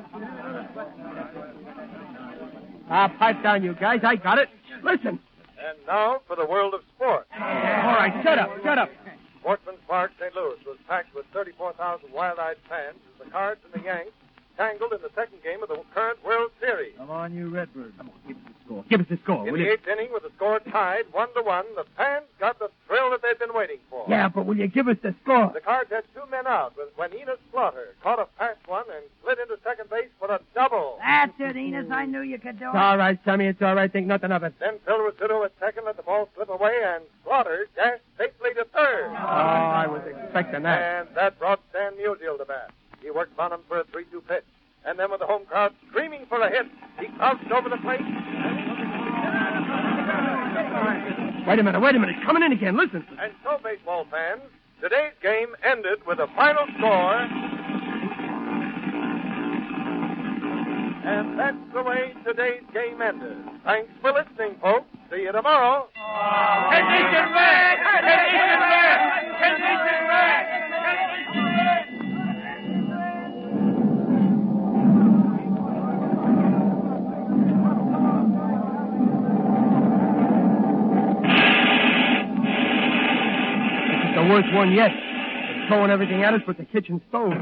Ah, pipe down, you guys. I got it. Listen. And now for the world of sport. All right, shut up, shut up. Sportsman's Park, Saint Louis was packed with thirty-four thousand wild-eyed fans as the Cards and the Yanks tangled in the second game of the current World Series. Come on, you Redbirds. Come on, give us the score. Give us the score, In will the you? eighth inning, with the score tied one to one, the fans got the thrill that they'd been waiting for. Yeah, but will you give us the score? The Cards had two men out with- when Enos Slaughter caught a fast one and slid into second base for a double. That's it, Enos. I knew you could do It's it. all right, Sammy. It's all right. Think nothing of it. Then Phil Rizzuto at second let the ball slip away, and Slaughter dashed safely to third. Oh, I was expecting that. And that brought Stan Musial to bat. He worked on him for a three two pitch. And then with the home crowd screaming for a hit, he crouched over the plate. Wait a minute, wait a minute. Coming in again. Listen. And so, baseball fans, today's game ended with a final score. And that's the way today's game ended. Thanks for listening, folks. See you tomorrow. Condition back! Condition back! Condition back! The worst one yet. They're throwing everything at us but the kitchen stove.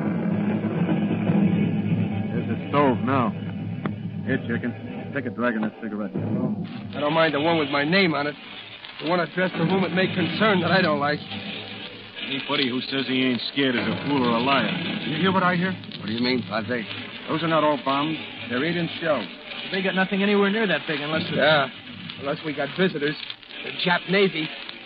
There's the stove now. Here, chicken. Take a drag on that cigarette. I don't mind the one with my name on it. The one addressed to whom it may concern that I don't like. Anybody who says he ain't scared is a fool or a liar. You hear what I hear? What do you mean, Padre? Those are not all bombs. They're eight-inch shells. They got nothing anywhere near that big unless... Yeah, unless we got visitors. The Jap Navy.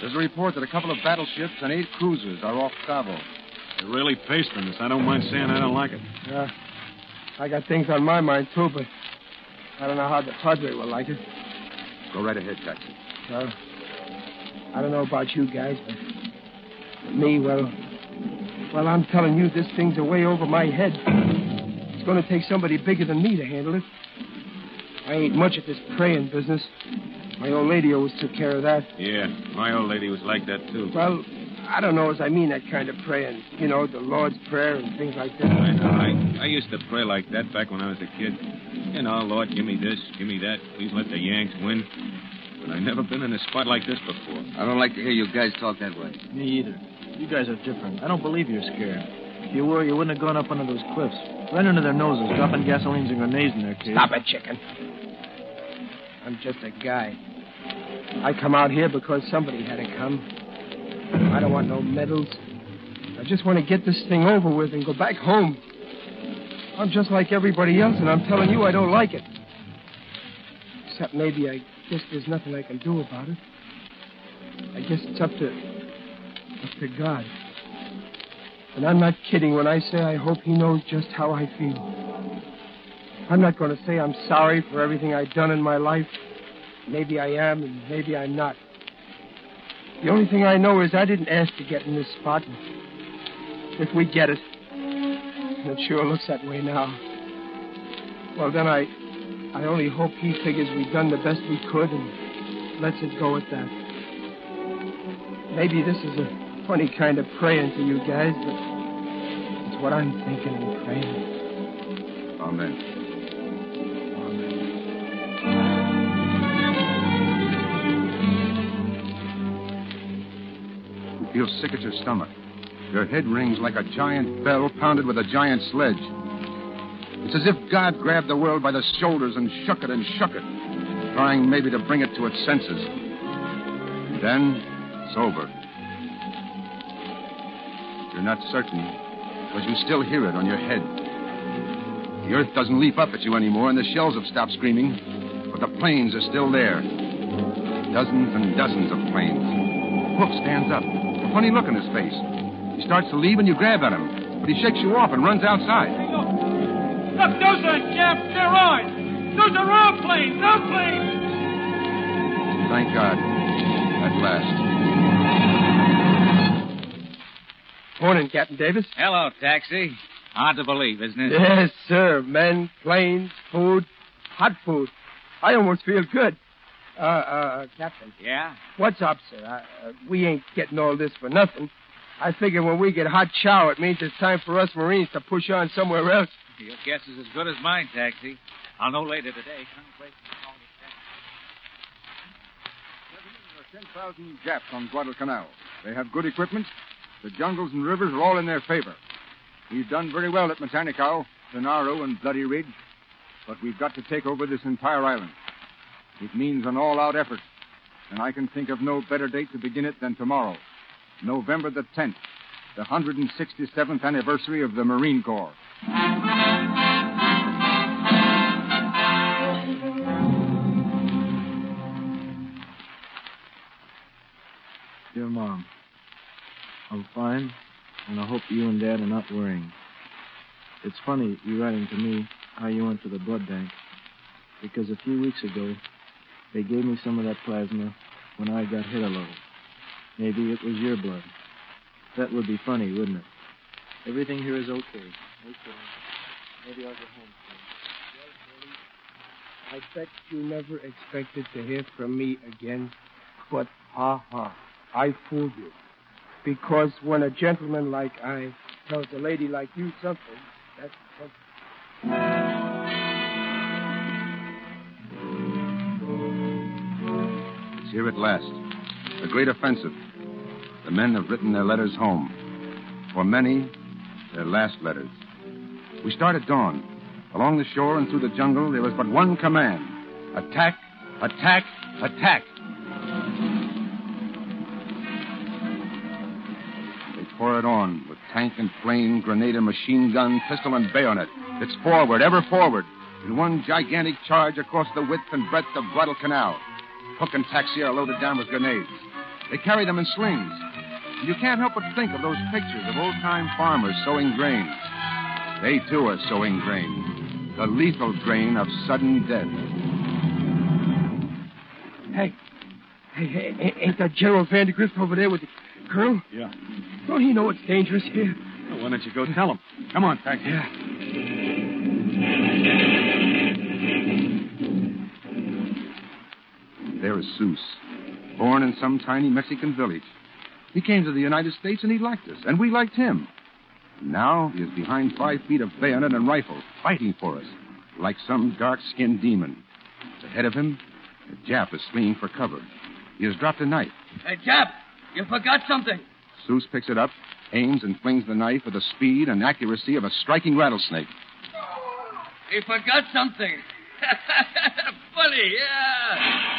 There's a report that a couple of battleships and eight cruisers are off Cabo. They're really pasting us. I don't mind saying I don't like it. Yeah. I got things on my mind, too, but I don't know how the Padre will like it. Go right ahead, Taxi. Well, I don't know about you guys, but me, well, well, I'm telling you, this thing's way over my head. It's going to take somebody bigger than me to handle it. I ain't much at this praying business. My old lady always took care of that. Yeah, my old lady was like that, too. Well, I don't know as I mean that kind of praying. You know, the Lord's Prayer and things like that. I know. I, I used to pray like that back when I was a kid. You know, Lord, give me this, give me that. Please let the Yanks win. But I've never been in a spot like this before. I don't like to hear you guys talk that way. Me either. You guys are different. I don't believe you're scared. If you were, you wouldn't have gone up under those cliffs. Right under their noses, dropping gasolines and grenades in their caves. Stop it, chicken. I'm just a guy. I come out here because somebody had to come. I don't want no medals. I just want to get this thing over with and go back home. I'm just like everybody else, and I'm telling you I don't like it. Except maybe I guess there's nothing I can do about it. I guess it's up to... up to God. And I'm not kidding when I say I hope he knows just how I feel. I'm not going to say I'm sorry for everything I've done in my life. Maybe I am, and maybe I'm not. The only thing I know is I didn't ask to get in this spot. And if we get it, and it sure looks that way now, well, then I I only hope he figures we've done the best we could and lets it go at that. Maybe this is a funny kind of praying to you guys, but it's what I'm thinking and praying. Amen. You feel sick at your stomach. Your head rings like a giant bell pounded with a giant sledge. It's as if God grabbed the world by the shoulders and shook it and shook it, trying maybe to bring it to its senses. And then it's over. You're not certain because you still hear it on your head. The earth doesn't leap up at you anymore, and the shells have stopped screaming, but the planes are still there. Dozens and dozens of planes. Hook stands up, a funny look on his face. He starts to leave, and you grab at him, but he shakes you off and runs outside. Hey, look. Look, those are Japs. They're ours. Those are our planes. Our planes. Thank God. At last. Morning, Captain Davis. Hello, Taxi. Hard to believe, isn't it? Yes, sir. Men, planes, food, hot food. I almost feel good. Uh, uh, Captain. Yeah? What's up, sir? Uh, uh, we ain't getting all this for nothing. I figure when we get hot chow, it means it's time for us Marines to push on somewhere else. Your guess is as good as mine, Taxi. I'll know later today. ten thousand Japs on Guadalcanal. They have good equipment. The jungles and rivers are all in their favor. We've done very well at Matanicao, Sonaro, and Bloody Ridge, but we've got to take over this entire island. It means an all-out effort, and I can think of no better date to begin it than tomorrow, November the tenth, the one hundred sixty-seventh anniversary of the Marine Corps. Dear Mom, I'm fine, and I hope you and Dad are not worrying. It's funny you writing to me how you went to the blood bank, because a few weeks ago, they gave me some of that plasma when I got hit a little. Maybe it was your blood. That would be funny, wouldn't it? Everything here is okay. Okay. Maybe I'll go home soon. I bet you never expected to hear from me again, but ha ha, I fooled you. Because when a gentleman like I tells a lady like you something, that's something. It's here at last. The great offensive. The men have written their letters home. For many, their last letters. We start at dawn. Along the shore and through the jungle, there was but one command. Attack, attack, attack. They pour it on with tank and plane, grenade and machine gun, pistol and bayonet. It's forward, ever forward, in one gigantic charge across the width and breadth of Guadalcanal. Hook and Taxi are loaded down with grenades. They carry them in slings. You can't help but think of those pictures of old-time farmers sowing grain. They, too, are sowing grain. The lethal grain of sudden death. Hey, hey, hey, ain't that General Vandergrift over there with the colonel? Yeah. Don't he know it's dangerous here? Well, why don't you go tell him? Come on, Taxi. Yeah. There is Seuss, born in some tiny Mexican village. He came to the United States and he liked us, and we liked him. Now he is behind five feet of bayonet and rifle, fighting for us, like some dark-skinned demon. Ahead of him, a Jap is fleeing for cover. He has dropped a knife. Hey, Jap, you forgot something. Seuss picks it up, aims and flings the knife with the speed and accuracy of a striking rattlesnake. He forgot something. Funny, yeah.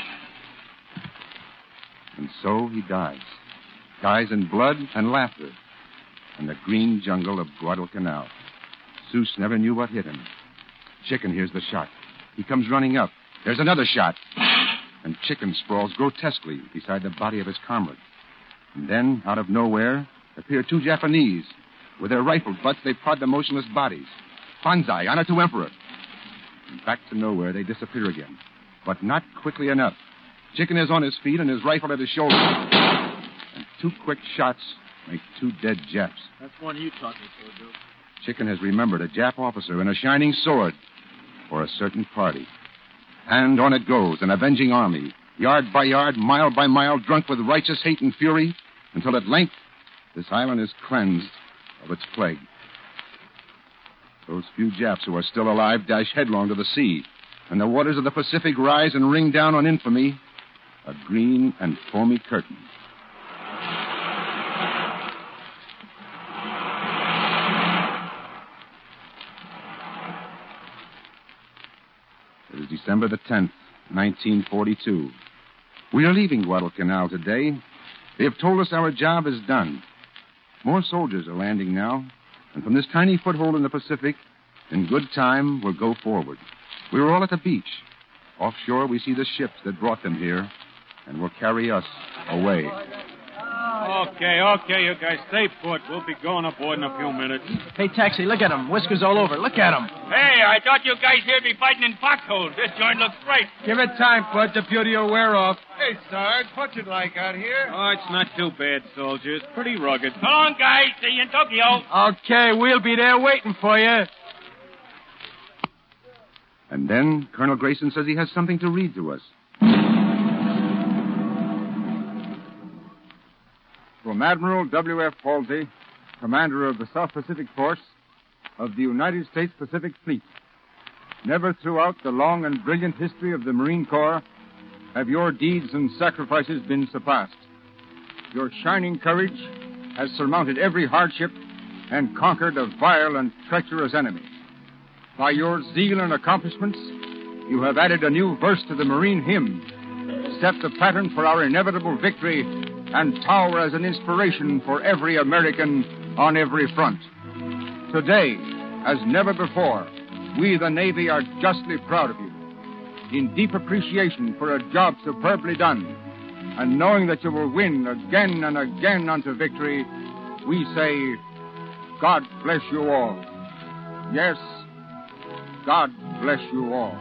And so he dies. Dies in blood and laughter in the green jungle of Guadalcanal. Seuss never knew what hit him. Chicken hears the shot. He comes running up. There's another shot. And Chicken sprawls grotesquely beside the body of his comrade. And then, out of nowhere, appear two Japanese. With their rifle butts, they prod the motionless bodies. Banzai, honor to Emperor. And back to nowhere, they disappear again. But not quickly enough. Chicken is on his feet and his rifle at his shoulder. And two quick shots make two dead Japs. That's one you taught me, Soldier. Chicken has remembered a Jap officer and a shining sword for a certain party. And on it goes, an avenging army, yard by yard, mile by mile, drunk with righteous hate and fury, until at length this island is cleansed of its plague. Those few Japs who are still alive dash headlong to the sea, and the waters of the Pacific rise and ring down on infamy, a green and foamy curtain. It is December the tenth, nineteen forty-two. We are leaving Guadalcanal today. They have told us our job is done. More soldiers are landing now, and from this tiny foothold in the Pacific, in good time, we'll go forward. We are all at the beach. Offshore, we see the ships that brought them here and will carry us away. Okay, okay, you guys, stay put. We'll be going aboard in a few minutes. Hey, Taxi, look at him. Whiskers all over. Look at him. Hey, I thought you guys here'd be fighting in foxholes. This joint looks great. Give it time, Bud. The beauty will wear off. Hey, Sarge, what's it like out here? Oh, it's not too bad, soldiers. Pretty rugged. So long, guys. See you in Tokyo. Okay, we'll be there waiting for you. And then Colonel Grayson says he has something to read to us. From Admiral W F Halsey, commander of the South Pacific Force of the United States Pacific Fleet. Never throughout the long and brilliant history of the Marine Corps have your deeds and sacrifices been surpassed. Your shining courage has surmounted every hardship and conquered a vile and treacherous enemy. By your zeal and accomplishments, you have added a new verse to the Marine hymn, set the pattern for our inevitable victory, and tower as an inspiration for every American on every front. Today, as never before, we, the Navy, are justly proud of you. In deep appreciation for a job superbly done, and knowing that you will win again and again unto victory, we say, God bless you all. Yes, God bless you all.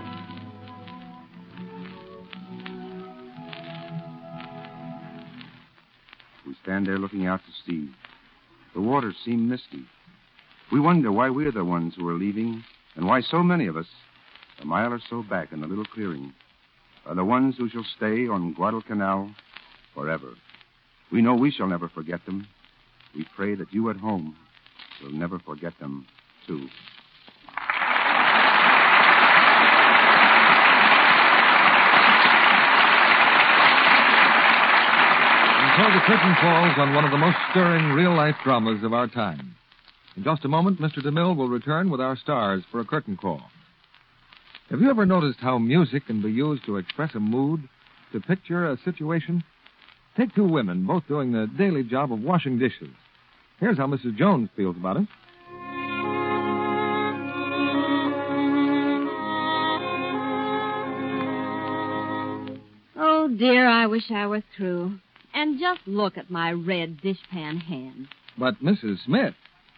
We stand there looking out to sea. The waters seem misty. We wonder why we're the ones who are leaving, and why so many of us, a mile or so back in the little clearing, are the ones who shall stay on Guadalcanal forever. We know we shall never forget them. We pray that you at home will never forget them, too. So the curtain falls on one of the most stirring real-life dramas of our time. In just a moment, Mister DeMille will return with our stars for a curtain call. Have you ever noticed how music can be used to express a mood, to picture a situation? Take two women, both doing the daily job of washing dishes. Here's how Missus Jones feels about it. Oh, dear, I wish I were through. And just look at my red dishpan hands. But, Missus Smith.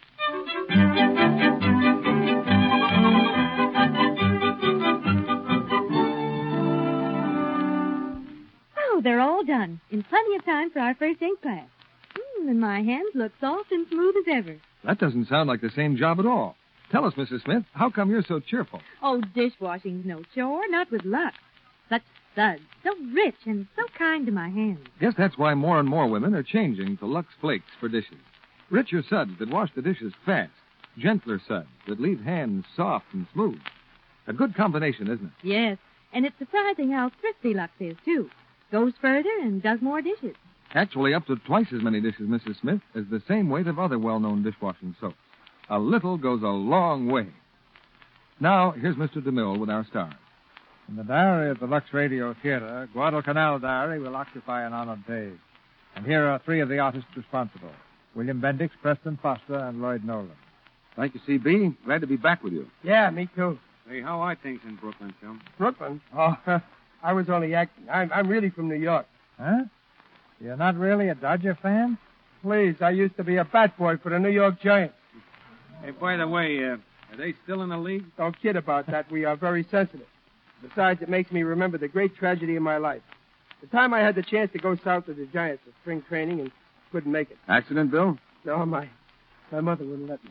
Oh, they're all done. In plenty of time for our first ink class. Mm, and my hands look soft and smooth as ever. That doesn't sound like the same job at all. Tell us, Missus Smith, how come you're so cheerful? Oh, dishwashing's no chore, not with Lux. Such suds, so rich and so kind to my hands. Guess that's why more and more women are changing to Lux Flakes for dishes. Richer suds that wash the dishes fast. Gentler suds that leave hands soft and smooth. A good combination, isn't it? Yes, and it's surprising how thrifty Lux is, too. Goes further and does more dishes. Actually, up to twice as many dishes, Missus Smith, as the same weight of other well-known dishwashing soaps. A little goes a long way. Now, here's Mister DeMille with our stars. In the diary of the Lux Radio Theater, Guadalcanal Diary will occupy an honored page. And here are three of the artists responsible. William Bendix, Preston Foster, and Lloyd Nolan. Thank you, C B. Glad to be back with you. Yeah, me too. Hey, how are things in Brooklyn, Chum? Brooklyn? Oh, I was only acting. I'm, I'm really from New York. Huh? You're not really a Dodger fan? Please, I used to be a bat boy for the New York Giants. Hey, by the way, uh, are they still in the league? Don't kid about that. We are very sensitive. Besides, it makes me remember the great tragedy of my life. The time I had the chance to go south with the Giants for spring training and couldn't make it. Accident, Bill? No, my my mother wouldn't let me.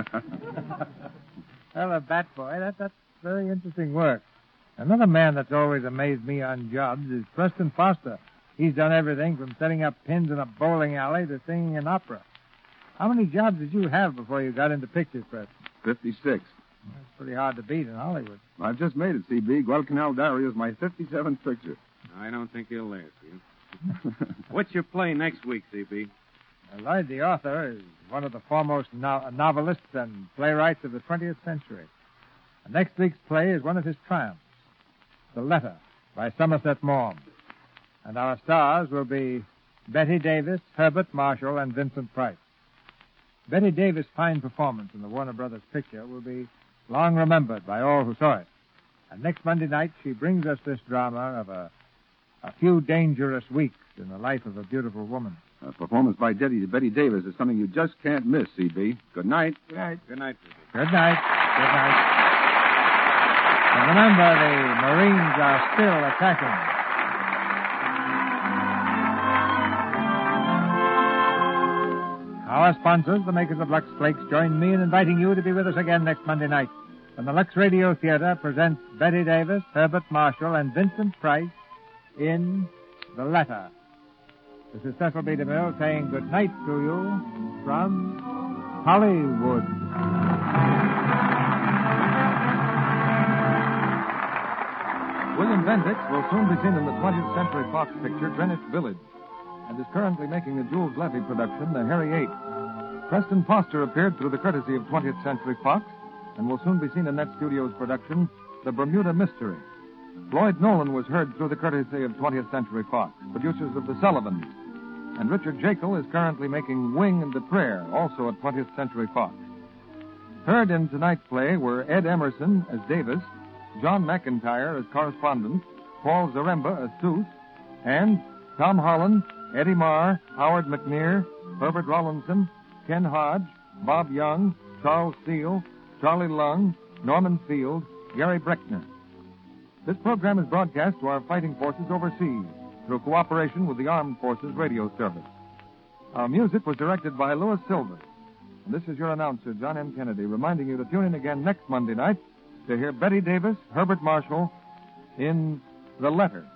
Well, a bat boy, that, that's very interesting work. Another man that's always amazed me on jobs is Preston Foster. He's done everything from setting up pins in a bowling alley to singing an opera. How many jobs did you have before you got into pictures, Preston? fifty-six. That's pretty hard to beat in Hollywood. I've just made it, C B. Guadalcanal Diary is my fifty-seventh picture. I don't think he'll last you. What's your play next week, C B? Uh, Lloyd, the author, is one of the foremost no- novelists and playwrights of the twentieth century. And next week's play is one of his triumphs, The Letter, by Somerset Maugham. And our stars will be Betty Davis, Herbert Marshall, and Vincent Price. Betty Davis' fine performance in the Warner Brothers picture will be long remembered by all who saw it. And next Monday night, she brings us this drama of a, a few dangerous weeks in the life of a beautiful woman. A performance by Betty, Betty Davis is something you just can't miss, C B. Good night. Good night. Good night, C B. Good night. Good night. And remember, the Marines are still attacking. Our sponsors, the makers of Lux Flakes, join me in inviting you to be with us again next Monday night when the Lux Radio Theater presents Betty Davis, Herbert Marshall, and Vincent Price in The Letter. This is Cecil B. DeMille saying good night to you from Hollywood. William Bendix will soon be seen in the twentieth Century Fox picture Greenwich Village, and is currently making the Jules Levy production, The Harry Eight. Preston Foster appeared through the courtesy of twentieth Century Fox, and will soon be seen in that studio's production, The Bermuda Mystery. Lloyd Nolan was heard through the courtesy of twentieth Century Fox, producers of The Sullivans. And Richard Jekyll is currently making Wing and the Prayer, also at twentieth Century Fox. Heard in tonight's play were Ed Emerson as Davis, John McIntyre as correspondent, Paul Zaremba as Seuss, and Tom Holland, Eddie Marr, Howard McNear, Herbert Rawlinson, Ken Hodge, Bob Young, Charles Steele, Charlie Lung, Norman Field, Gary Breckner. This program is broadcast to our fighting forces overseas through cooperation with the Armed Forces Radio Service. Our music was directed by Louis Silver. And this is your announcer, John M. Kennedy, reminding you to tune in again next Monday night to hear Betty Davis, Herbert Marshall in The Letter.